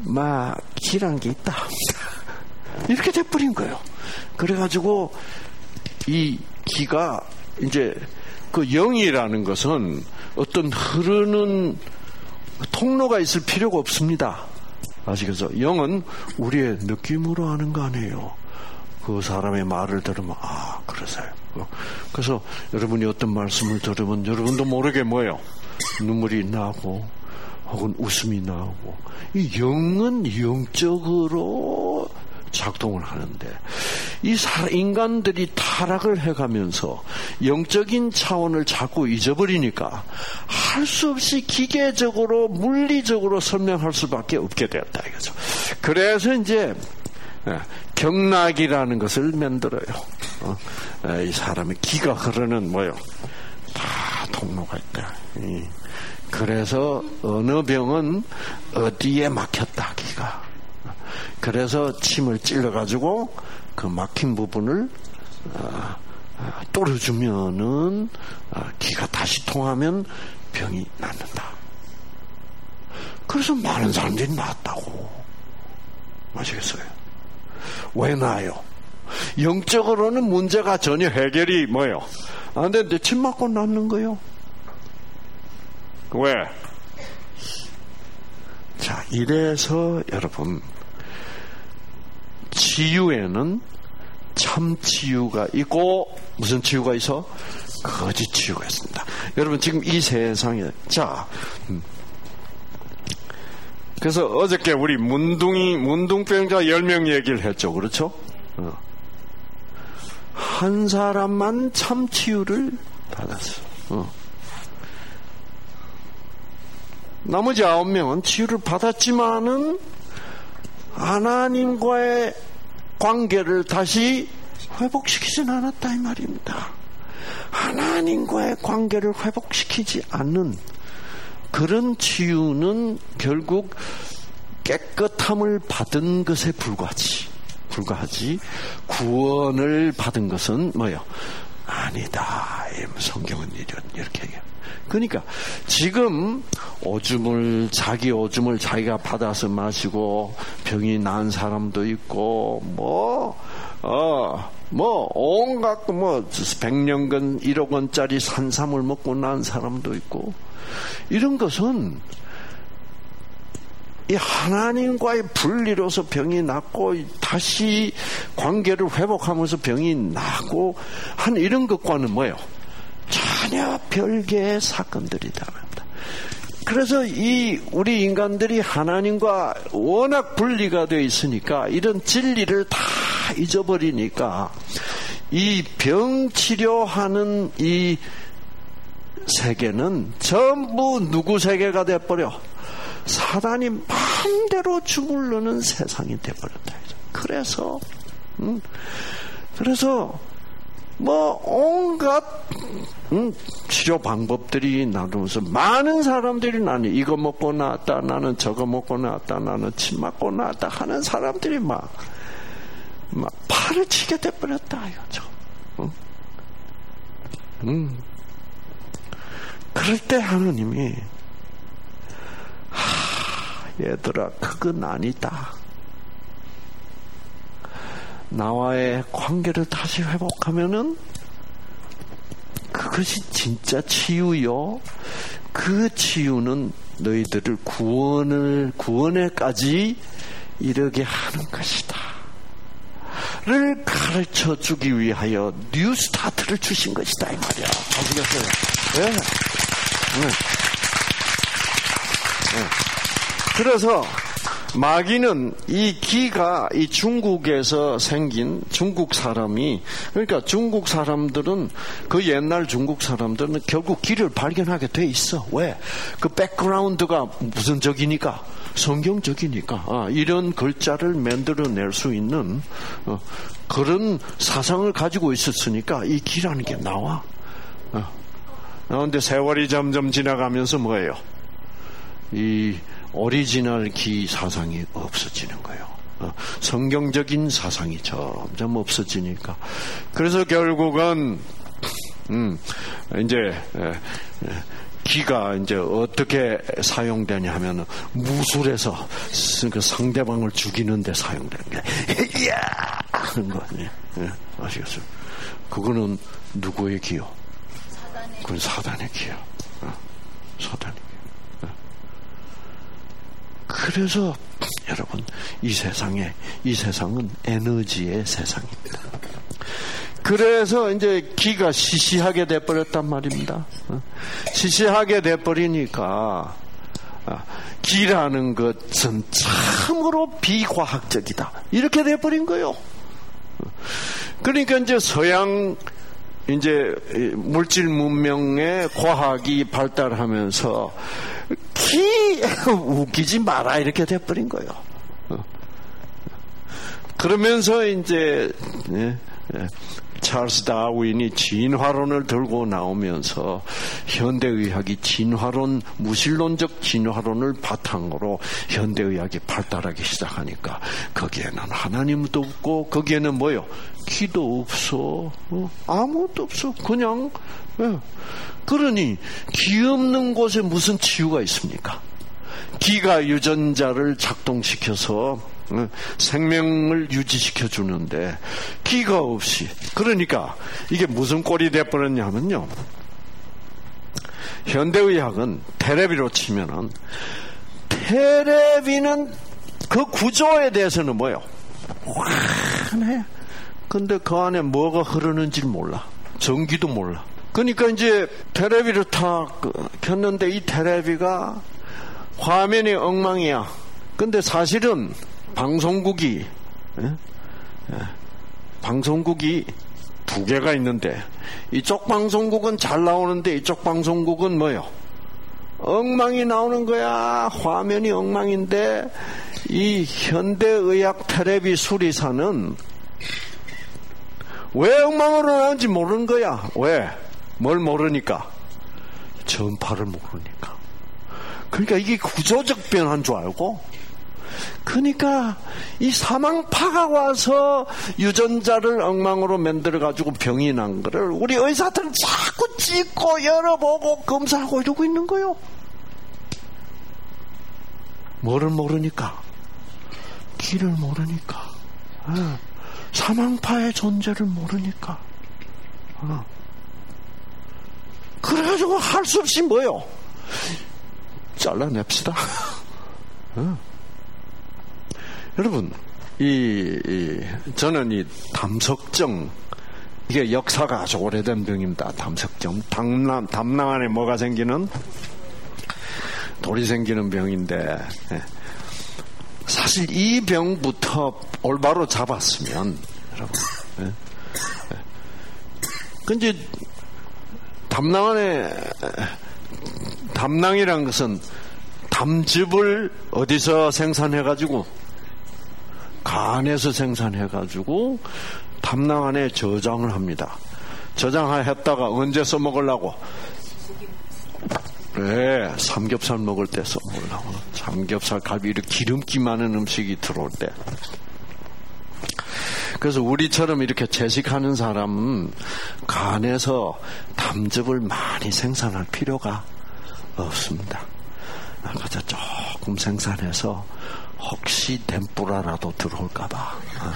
기란 게 있다. 이렇게 돼버린 거예요. 그래가지고 이 기가 이제 그 영이라는 것은 어떤 흐르는 통로가 있을 필요가 없습니다. 아시겠죠? 영은 우리의 느낌으로 하는 거 아니에요. 그 사람의 말을 들으면 그러세요. 그래서 여러분이 어떤 말씀을 들으면 여러분도 모르게 뭐예요? 눈물이 나고 혹은 웃음이 나오고 이 영은 영적으로 작동을 하는데 이 인간들이 타락을 해가면서 영적인 차원을 자꾸 잊어버리니까 할 수 없이 기계적으로 물리적으로 설명할 수밖에 없게 되었다 이거죠. 그래서 이제 경락이라는 것을 만들어요. 이 사람의 기가 흐르는 다 통로가 있다. 그래서 어느 병은 어디에 막혔다 기가. 그래서 침을 찔러가지고 그 막힌 부분을 뚫어주면은 기가 다시 통하면 병이 낫는다. 그래서 많은 사람들이 낫다고. 아시겠어요? 왜 나아요? 영적으로는 문제가 전혀 해결이 안 되는데 침 맞고 낫는 거예요. 왜? 자, 이래서 여러분 치유에는 참 치유가 있고 무슨 치유가 있어? 거짓 치유가 있습니다. 여러분 지금 이 세상에 그래서 어저께 우리 문둥병자 10명 얘기를 했죠. 그렇죠? 한 사람만 참 치유를 받았어. 나머지 9명은 치유를 받았지만은 하나님과의 관계를 다시 회복시키진 않았다 이 말입니다. 하나님과의 관계를 회복시키지 않는 그런 치유는 결국 깨끗함을 받은 것에 불과하지 구원을 받은 것은 아니다. 성경은 이렇게 얘기해요. 그러니까 지금 자기 오줌을 자기가 받아서 마시고 병이 난 사람도 있고 온갖 100년간 1억 원짜리 산삼을 먹고 난 사람도 있고 이런 것은 이 하나님과의 분리로서 병이 낫고 다시 관계를 회복하면서 병이 나고 한 이런 것과는 전혀 별개의 사건들이다. 그래서 우리 인간들이 하나님과 워낙 분리가 되어 있으니까 이런 진리를 다 잊어버리니까 이 병 치료하는 이 세계는 전부 누구 세계가 돼버려? 사단이 마음대로 주물르는 세상이 돼버렸다. 그래서 온갖 치료 방법들이 나누면서 많은 사람들이 나는 이거 먹고 나왔다, 나는 저거 먹고 나왔다, 나는 침 맞고 나왔다 하는 사람들이 막 팔을 치게 돼버렸다 이거죠. 그럴 때 하나님이 얘들아 그건 아니다. 나와의 관계를 다시 회복하면은 그것이 진짜 치유요. 그 치유는 너희들을 구원에까지 이르게 하는 것이다. 를 가르쳐 주기 위하여 뉴 스타트를 주신 것이다 이 말이야. 아시겠어요? 네. 그래서 마귀는 이 기가 이 중국에서 생긴 중국 사람이 그러니까 중국 사람들은 그 옛날 중국 사람들은 결국 기를 발견하게 돼 있어. 왜? 그 백그라운드가 무슨 적이니까 성경적이니까 이런 글자를 만들어낼 수 있는 그런 사상을 가지고 있었으니까 이 기라는 게 나와. 그런데 세월이 점점 지나가면서 뭐예요? 이 오리지널 기 사상이 없어지는 거예요. 성경적인 사상이 점점 없어지니까. 그래서 결국은 이제 기가 이제 어떻게 사용되냐 하면은 무술에서 그 상대방을 죽이는데 사용되는 게 이야 하는 거 아니에요? 예, 아시겠어요? 그거는 누구의 기요? 그건 사단의 기요. 사단의 기요. 그래서 여러분 이 세상은 에너지의 세상입니다. 그래서 이제 기가 시시하게 돼버렸단 말입니다. 시시하게 돼버리니까 기라는 것은 참으로 비과학적이다. 이렇게 돼버린 거예요. 그러니까 이제 서양 이제 물질 문명의 과학이 발달하면서 기 웃기지 마라 이렇게 돼버린 거예요. 그러면서 이제 찰스 다윈이 진화론을 들고 나오면서 현대의학이 진화론, 무신론적 진화론을 바탕으로 현대의학이 발달하기 시작하니까 거기에는 하나님도 없고 거기에는 뭐요? 기도 없어. 아무것도 없어. 그냥 그러니 기 없는 곳에 무슨 치유가 있습니까? 기가 유전자를 작동시켜서 생명을 유지시켜 주는데 기가 없이, 그러니까 이게 무슨 꼴이 돼버렸냐면요, 현대의학은 테레비로 치면은 테레비는 그 구조에 대해서는 뭐예요? 환해. 근데 그 안에 뭐가 흐르는지 몰라. 전기도 몰라. 그러니까 이제 테레비를 탁 켰는데 이 테레비가 화면이 엉망이야. 근데 사실은 방송국이 두 개가 있는데 이쪽 방송국은 잘 나오는데 이쪽 방송국은 뭐요? 엉망이 나오는 거야. 화면이 엉망인데 이 현대의학 테레비 수리사는 왜 엉망으로 나오는지 모르는 거야. 왜? 뭘 모르니까? 전파를 모르니까. 그러니까 이게 구조적 변화인 줄 알고, 그러니까 이 사망파가 와서 유전자를 엉망으로 만들어가지고 병이 난 거를 우리 의사들은 자꾸 찍고 열어보고 검사하고 이러고 있는 거요. 뭐를 모르니까? 길을 모르니까. 사망파의 존재를 모르니까. 그래가지고 할 수 없이 뭐요? 잘라냅시다. 여러분, 저는 이 담석정, 이게 역사가 아주 오래된 병입니다. 담석정. 담낭 안에 뭐가 생기는? 돌이 생기는 병인데, 사실 이 병부터 올바로 잡았으면, 여러분, 근데 담낭 안에, 담낭이란 것은 담즙을 어디서 생산해가지고, 간에서 생산해가지고 담낭 안에 저장을 합니다. 저장했다가 언제 써먹으려고? 네, 삼겹살 먹을 때 써먹으려고. 삼겹살, 갈비, 이렇게 기름기 많은 음식이 들어올 때. 그래서 우리처럼 이렇게 채식하는 사람은 간에서 담즙을 많이 생산할 필요가 없습니다. 그래서 조금 생산해서 혹시 덴뿌라라도 들어올까봐.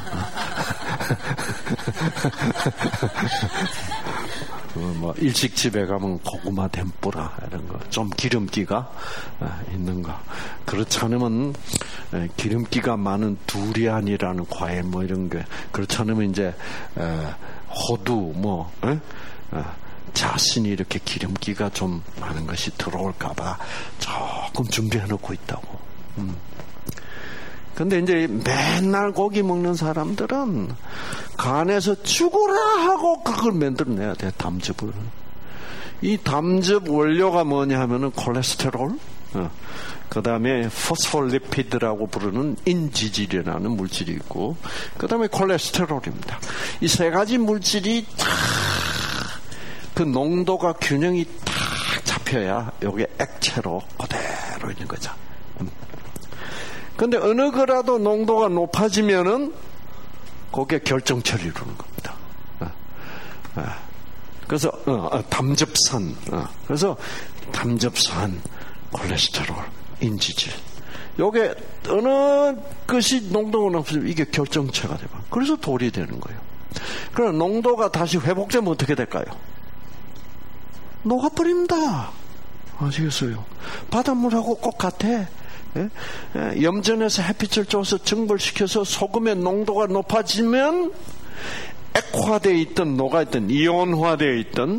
뭐 일식집에 가면 고구마 덴뿌라 이런 거, 좀 기름기가 있는 거. 그렇지 않으면 기름기가 많은 두리안이라는 과일 뭐 이런 게, 그렇지 않으면 이제 호두 뭐 자신이 이렇게 기름기가 좀 많은 것이 들어올까봐 조금 준비해놓고 있다고. 근데 이제 맨날 고기 먹는 사람들은 간에서 죽어라 하고 그걸 만들어내야 돼, 담즙을. 이 담즙 원료가 뭐냐 하면은 콜레스테롤, 그 다음에 포스폴리피드라고 부르는 인지질이라는 물질이 있고, 그 다음에 콜레스테롤입니다. 이 세 가지 물질이 다 그 농도가 균형이 딱 잡혀야 이게 액체로 그대로 있는 거죠. 근데 어느 거라도 농도가 높아지면은 그게 결정체를 이루는 겁니다. 그래서 담즙산. 그래서 담즙산, 콜레스테롤, 인지질. 요게 어느 것이 농도가 높으면 이게 결정체가 돼요. 그래서 돌이 되는 거예요. 그럼 농도가 다시 회복되면 어떻게 될까요? 녹아버립니다. 아시겠어요? 바닷물하고 꼭 같아. 염전에서 햇빛을 줘서 증발시켜서 소금의 농도가 높아지면 액화되어 있던, 녹아있던, 이온화되어 있던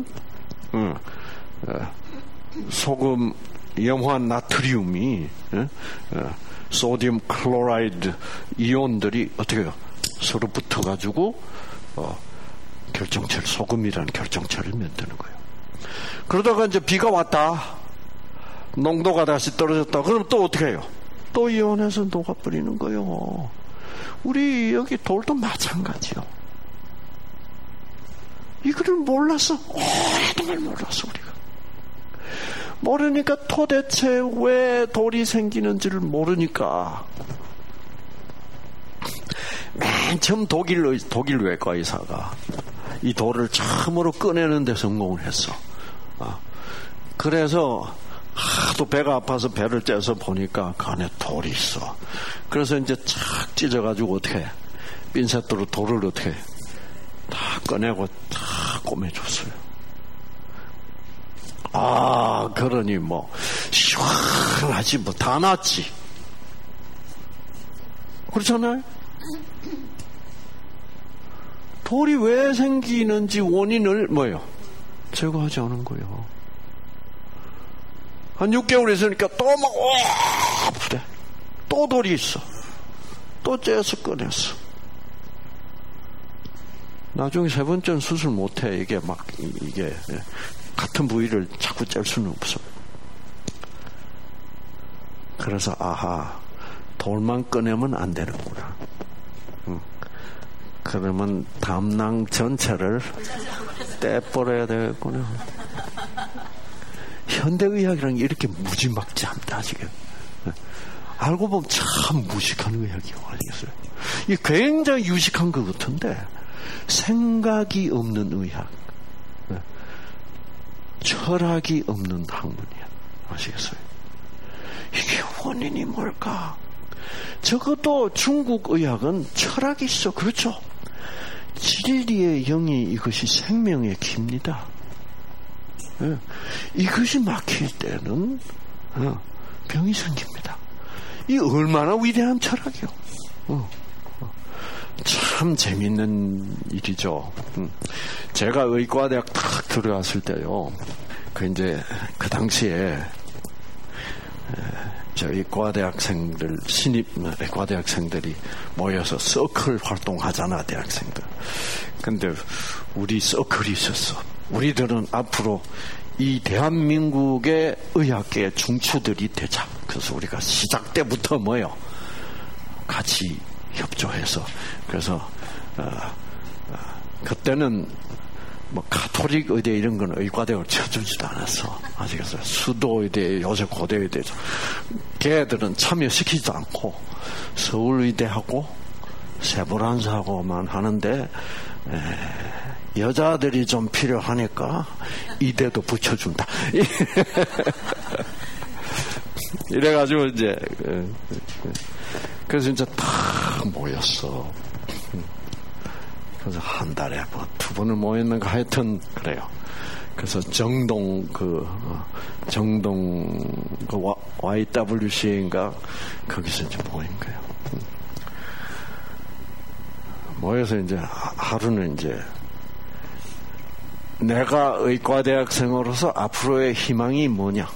소금 염화한 나트리움이 소디움 클로라이드 이온들이 어떻게 해요? 서로 붙어가지고 결정체를, 소금이라는 결정체를 만드는 거예요. 그러다가 이제 비가 왔다, 농도가 다시 떨어졌다, 그럼 또 어떻게 해요? 또 이온해서 녹아버리는 거예요. 우리 여기 돌도 마찬가지요. 이거를 몰랐어. 오랫동안 몰랐어. 우리가 모르니까, 도대체 왜 돌이 생기는지를 모르니까 맨 처음 독일 외과 의사가 이 돌을 처음으로 꺼내는 데 성공을 했어. 그래서 하도 배가 아파서 배를 째서 보니까 그 안에 돌이 있어. 그래서 이제 착 찢어가지고 어떻게 해? 핀셋으로 돌을 어떻게 해? 다 꺼내고 다 꼬매줬어요. 그러니 뭐 시원하지, 뭐 다 낫지. 그렇잖아요? 돌이 왜 생기는지 원인을 뭐예요? 제거하지 않은 거예요. 한 6개월 있으니까 또 막 아프대. 또 돌이 있어. 또 째서 꺼냈어. 나중에 세 번째는 수술 못해. 이게 같은 부위를 자꾸 짤 수는 없어. 그래서 돌만 꺼내면 안 되는구나. 그러면 담낭 전체를 떼버려야 되겠구나. 현대의학이란 게 이렇게 무지막지합니다, 지금. 알고 보면 참 무식한 의학이요, 아니겠어요? 이게 굉장히 유식한 것 같은데, 생각이 없는 의학, 철학이 없는 학문이야. 아시겠어요? 이게 원인이 뭘까? 적어도 중국 의학은 철학이 있어. 그렇죠? 진리의 영이 이것이 생명의 기입니다. 이것이 막힐 때는 병이 생깁니다. 이 얼마나 위대한 철학이요. 참 재밌는 일이죠. 제가 의과대학 딱 들어왔을 때요. 그 당시에 저희 과대학생들, 신입 과대학생들이 모여서 서클 활동하잖아, 대학생들. 근데 우리 서클이 있었어. 우리들은 앞으로 이 대한민국의 의학계의 중추들이 되자. 그래서 우리가 시작 때부터 같이 협조해서. 그래서 그때는 가톨릭 의대 이런 건 의과대학을 쳐주지도 않았어. 아시겠어요? 수도의대, 요새 고대의대. 걔들은 참여시키지도 않고 서울의대하고 세브란스하고만 하는데 여자들이 좀 필요하니까 이대도 붙여준다. 이래가지고 이제 그래서 이제 다 모였어. 그래서 한 달에 두 번을 모였는가 하여튼 그래요. 그래서 정동 YWCA인가 거기서 이제 모인 거예요. 모여서 이제 하루는 이제 내가 의과대학생으로서 앞으로의 희망이 뭐냐.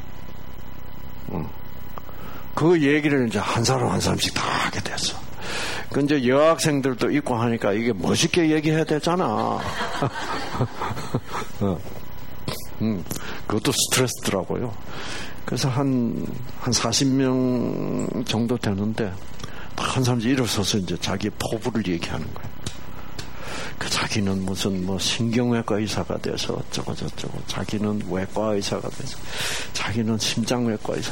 그 얘기를 이제 한 사람씩 다 하게 됐어. 그 이제 여학생들도 있고 하니까 이게 멋있게 얘기해야 되잖아. 그것도 스트레스더라고요. 그래서 한 40명 정도 되는데 한 사람이 일어서서 이제 자기 포부를 얘기하는 거예요. 그 자기는 무슨 신경외과 의사가 돼서 어쩌고 저쩌고, 자기는 외과 의사가 돼서, 자기는 심장외과 의사.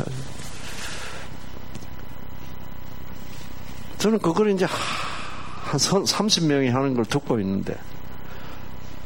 저는 그걸 이제 한 30명이 하는 걸 듣고 있는데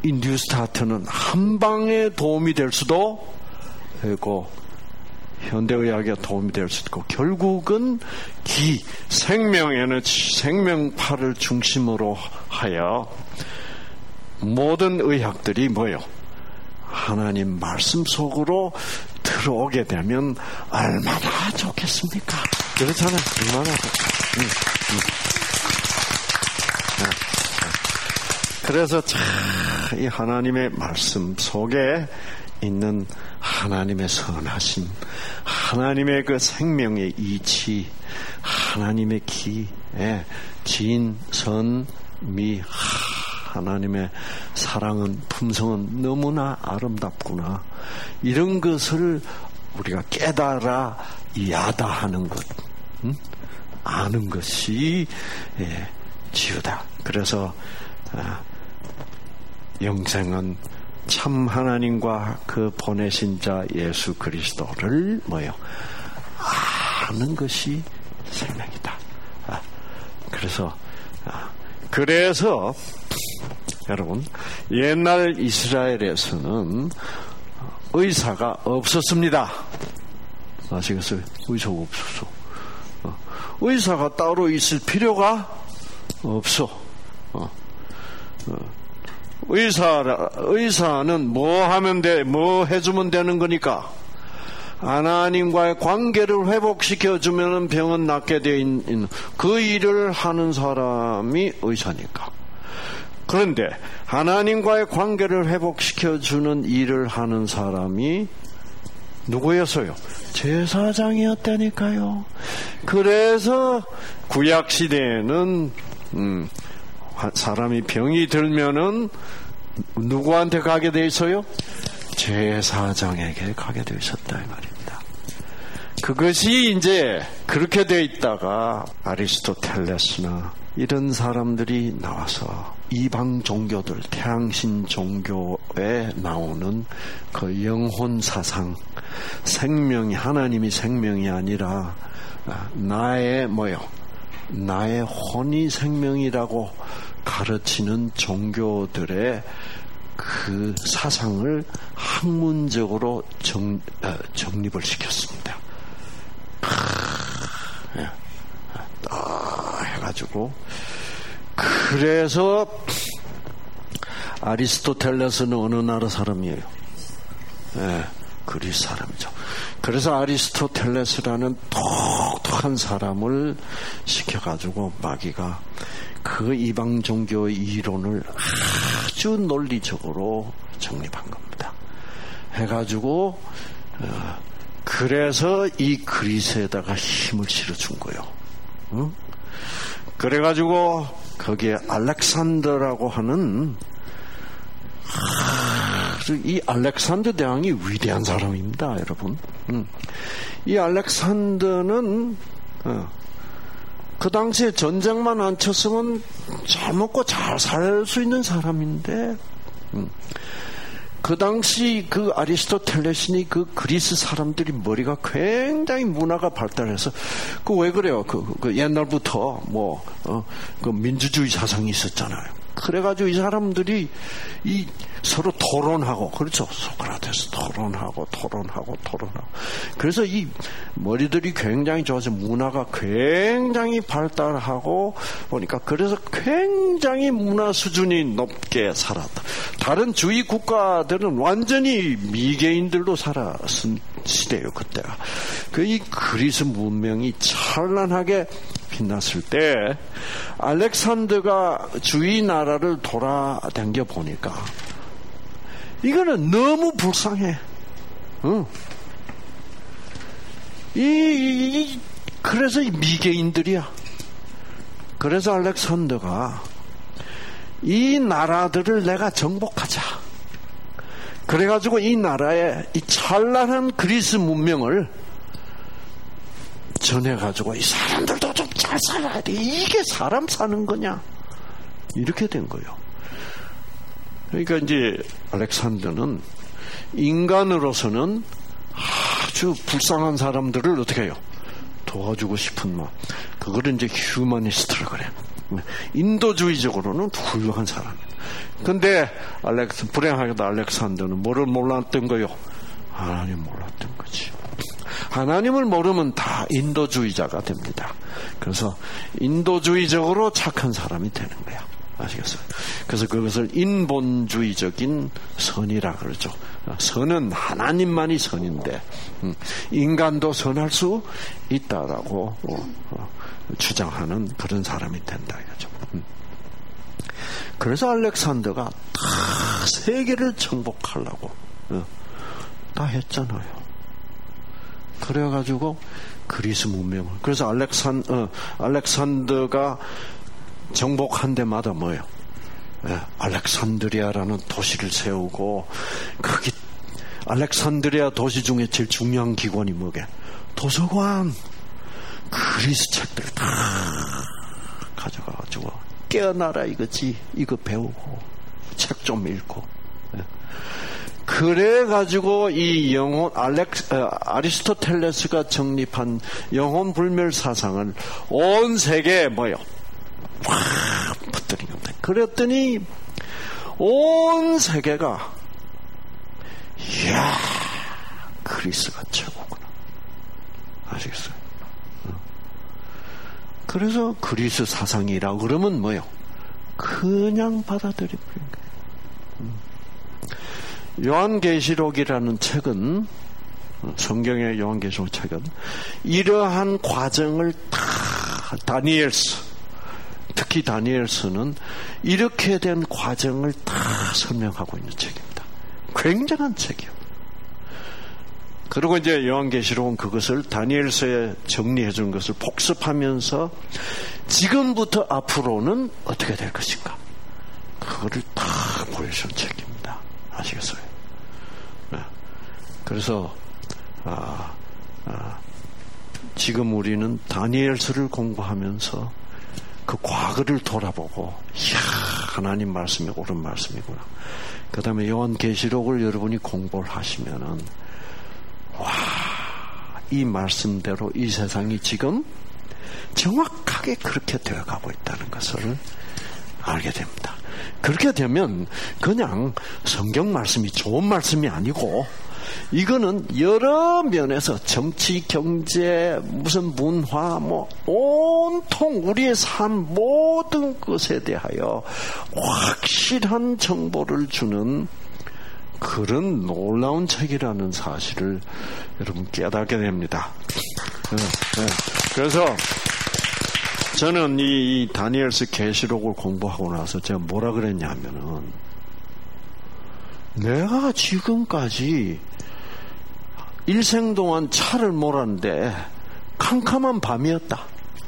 이 뉴스타트는 한방에 도움이 될 수도 있고 현대의학에 도움이 될 수도 있고 결국은 생명 에너지, 생명파를 중심으로 하여 모든 의학들이 뭐예요? 하나님 말씀 속으로 들어오게 되면 얼마나 좋겠습니까? 그렇잖아요. 얼마나 그래서 이 하나님의 말씀 속에 있는 하나님의 선하심, 하나님의 그 생명의 이치, 하나님의 기에 진, 선, 미, 하나님의 사랑은, 품성은 너무나 아름답구나. 이런 것을 우리가 깨달아 야다하는 것, 아는 것이 지우다. 그래서 영생은 참 하나님과 그 보내신 자 예수 그리스도를 아는 것이 생명이다. 그래서 여러분, 옛날 이스라엘에서는 의사가 없었습니다. 아시겠어요? 의사가 없었어. 의사가 따로 있을 필요가 없어. 의사는 뭐 해주면 되는 거니까? 하나님과의 관계를 회복시켜주면 병은 낫게 되어 있는 그 일을 하는 사람이 의사니까. 그런데 하나님과의 관계를 회복시켜주는 일을 하는 사람이 누구였어요? 제사장이었다니까요. 그래서 구약시대에는 사람이 병이 들면은 누구한테 가게 돼 있어요? 제사장에게 가게 돼 있었다 이 말입니다. 그것이 이제 그렇게 돼 있다가 아리스토텔레스나 이런 사람들이 나와서 이방 종교들, 태양신 종교에 나오는 그 영혼 사상, 생명이 하나님이 생명이 아니라 나의 혼이 생명이라고 가르치는 종교들의 그 사상을 학문적으로 정립을 시켰습니다. 해가지고 그래서 아리스토텔레스는 어느 나라 사람이에요? 그리스 사람이죠. 그래서 아리스토텔레스라는 똑똑한 사람을 시켜가지고 마귀가 그 이방 종교의 이론을 아주 논리적으로 정립한 겁니다. 해가지고 그래서 이 그리스에다가 힘을 실어준 거예요. 그래가지고 거기에 알렉산더라고 하는 이 알렉산더 대왕이 위대한 사람입니다, 여러분. 이 알렉산더는 그 당시에 전쟁만 안 쳤으면 잘 먹고 잘 살 수 있는 사람인데 그 당시 그 아리스토텔레스니 그 그리스 사람들이 머리가 굉장히 문화가 발달해서 그 왜 그래요? 그 옛날부터 그 민주주의 사상이 있었잖아요. 그래가지고 이 사람들이 서로 토론하고, 그렇죠? 소크라테스 토론하고. 그래서 이 머리들이 굉장히 좋아서 문화가 굉장히 발달하고 보니까 그래서 굉장히 문화 수준이 높게 살았다. 다른 주위 국가들은 완전히 미개인들로 살았은 시대예요, 그때가. 이 그리스 문명이 찬란하게 빛났을 때 알렉산더가 주위 나라를 돌아다녀 보니까 이거는 너무 불쌍해. 그래서 이 미개인들이야. 그래서 알렉산더가 이 나라들을 내가 정복하자. 그래가지고 이 나라의 이 찬란한 그리스 문명을 전해가지고 이 사람들도 좀 잘 살아야 돼. 이게 사람 사는 거냐? 이렇게 된 거예요. 그러니까 이제 알렉산더는 인간으로서는 아주 불쌍한 사람들을 어떻게 해요? 도와주고 싶은 마음. 그거를 이제 휴머니스트라고 그래. 인도주의적으로는 훌륭한 사람. 근데 불행하게도 알렉산더는 뭐를 몰랐던 거요? 하나님 몰랐던 거지. 하나님을 모르면 다 인도주의자가 됩니다. 그래서 인도주의적으로 착한 사람이 되는 거야. 아시겠어요? 그래서 그것을 인본주의적인 선이라 그러죠. 선은 하나님만이 선인데 인간도 선할 수 있다라고 주장하는 그런 사람이 된다 이거죠. 그래서 알렉산더가 다 세계를 정복하려고 다 했잖아요. 그래가지고 그리스 문명을. 그래서 알렉산더가 정복한 데마다 뭐예요? 알렉산드리아라는 도시를 세우고, 거기 알렉산드리아 도시 중에 제일 중요한 기관이 뭐게? 도서관. 그리스 책들 다 가져가가지고 깨어나라 이거지. 이거 배우고 책 좀 읽고. 그래가지고 이 아리스토텔레스가 정립한 영혼 불멸 사상을 온 세계에 뭐요? 확 퍼뜨린 겁니다. 그랬더니 온 세계가 이야 그리스가 최고구나. 아시겠어요? 그래서 그리스 사상이라고 그러면 뭐요? 그냥 받아들여버린 거예요. 요한계시록이라는 책은, 성경의 요한계시록 책은 이러한 과정을 다 다니엘서, 특히 다니엘서는 이렇게 된 과정을 다 설명하고 있는 책입니다. 굉장한 책이에요. 그리고 이제 요한계시록은 그것을 다니엘서에 정리해 준 것을 복습하면서 지금부터 앞으로는 어떻게 될 것인가, 그거를 다 보여준 책입니다. 아시겠어요? 네. 그래서 지금 우리는 다니엘서를 공부하면서 그 과거를 돌아보고 이야 하나님 말씀이 옳은 말씀이구나. 그 다음에 요한계시록을 여러분이 공부를 하시면은 와, 이 말씀대로 이 세상이 지금 정확하게 그렇게 되어가고 있다는 것을 알게 됩니다. 그렇게 되면 그냥 성경 말씀이 좋은 말씀이 아니고 이거는 여러 면에서 정치, 경제, 무슨 문화, 온통 우리의 삶 모든 것에 대하여 확실한 정보를 주는 그런 놀라운 책이라는 사실을 여러분 깨닫게 됩니다. 그래서 저는 이 다니엘서 계시록을 공부하고 나서 제가 뭐라 그랬냐면은, 내가 지금까지 일생 동안 차를 몰았는데 캄캄한 밤이었다.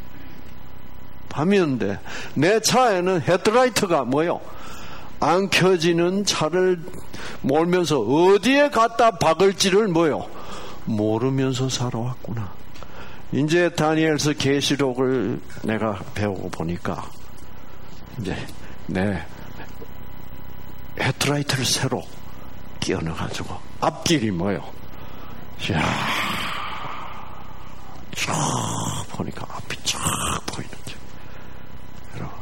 밤이었는데 내 차에는 헤드라이트가 뭐요? 안 켜지는 차를 몰면서 어디에 갖다 박을지를 뭐요? 모르면서 살아왔구나. 이제 다니엘서 계시록을 내가 배우고 보니까 이제 내 헤드라이트를 새로 끼워넣어가지고 앞길이 뭐요? 이야, 쫙 보니까 앞이 쫙 보이는지. 여러분,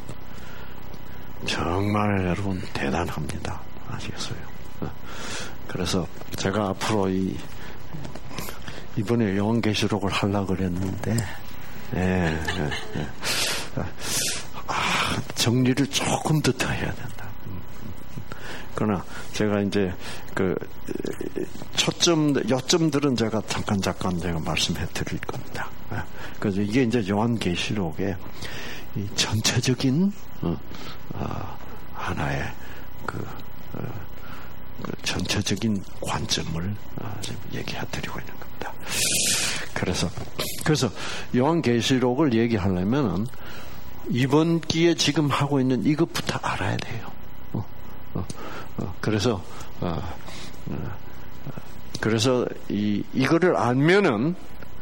정말 여러분 대단합니다. 아시겠어요? 그래서 제가 앞으로 이번에 요한계시록을 하려고 그랬는데, 정리를 조금 더 해야 된다. 그러나 제가 이제 요점들은 제가 잠깐 제가 말씀해 드릴 겁니다. 그래서 이게 이제 요한계시록의 이 전체적인 하나의 그 전체적인 관점을 지금 얘기해 드리고 있는 겁니다. 그래서 요한계시록을 얘기하려면은 이번 기회에 지금 하고 있는 이것부터 알아야 돼요. 그래서 이거를 알면은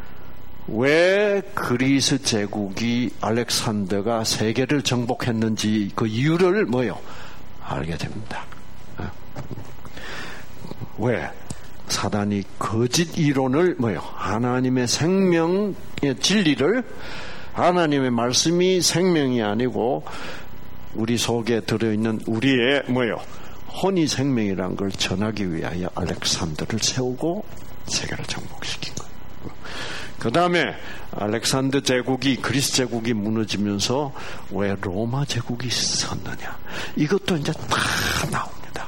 왜 그리스 제국이 알렉산더가 세계를 정복했는지 그 이유를 알게 됩니다. 왜 사단이 거짓 이론을 하나님의 생명의 진리를, 하나님의 말씀이 생명이 아니고 우리 속에 들어있는 우리의 혼이 생명이란 걸 전하기 위하여 알렉산더를 세우고 세계를 정복시킨 거예요. 그 다음에 알렉산더 제국이, 그리스 제국이 무너지면서 왜 로마 제국이 섰느냐, 이것도 이제 다 나옵니다.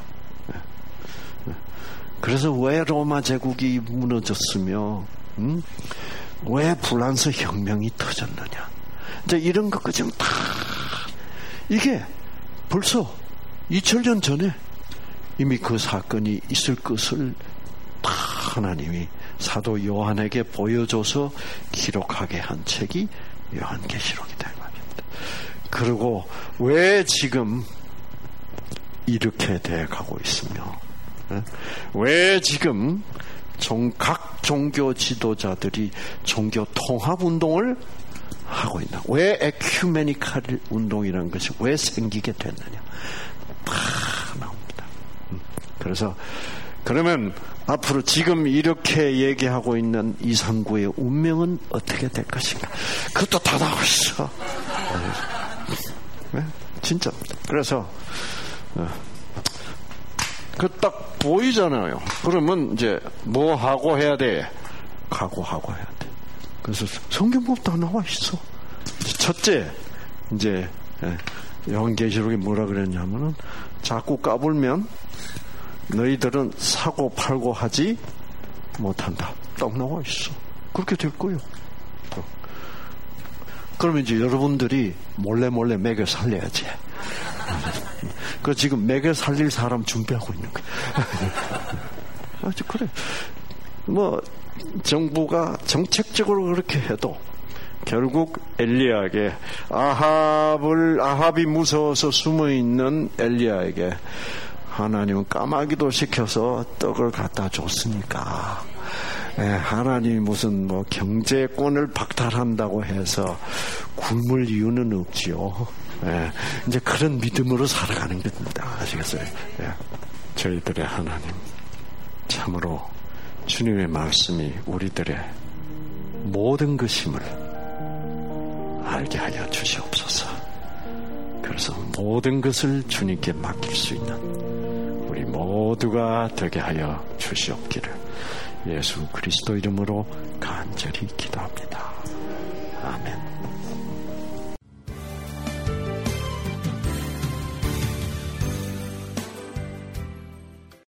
그래서 왜 로마 제국이 무너졌으며 왜 불란서 혁명이 터졌느냐, 이제 이런 것까지 다, 이게 벌써 2000년 전에 이미 그 사건이 있을 것을 다 하나님이 사도 요한에게 보여줘서 기록하게 한 책이 요한계시록이다 말입니다. 그리고 왜 지금 이렇게 돼가고 있으며, 왜 지금 각 종교 지도자들이 종교 통합 운동을 하고 있나, 왜 에큐메니칼 운동이라는 것이 왜 생기게 됐느냐, 다 나옵니다. 그래서 그러면 앞으로 지금 이렇게 얘기하고 있는 이상구의 운명은 어떻게 될 것인가, 그것도 다 나와 있어. 네? 진짜입니다. 그래서 그 딱 보이잖아요. 그러면 이제 뭐 하고 해야 돼? 각오하고 해야 돼. 그래서 성경 보면 다 나와 있어. 첫째, 이제 요한계시록에 뭐라 그랬냐면은, 자꾸 까불면 너희들은 사고 팔고 하지 못한다. 딱 나와 있어. 그렇게 될 거예요. 그러면 이제 여러분들이 몰래 먹여 살려야지. 그 지금 먹여 살릴 사람 준비하고 있는 거야. 아주 그래. 뭐 정부가 정책적으로 그렇게 해도 결국 엘리야에게, 아합이 무서워서 숨어 있는 엘리야에게 하나님은 까마귀도 시켜서 떡을 갖다 줬으니까, 하나님이 무슨 경제권을 박탈한다고 해서 굶을 이유는 없지요. 이제 그런 믿음으로 살아가는 겁니다. 아시겠어요? 저희들의 하나님, 참으로 주님의 말씀이 우리들의 모든 것임을 알게 하여 주시옵소서. 그래서 모든 것을 주님께 맡길 수 있는 우리 모두가 되게 하여 주시옵기를 예수 그리스도 이름으로 간절히 기도합니다.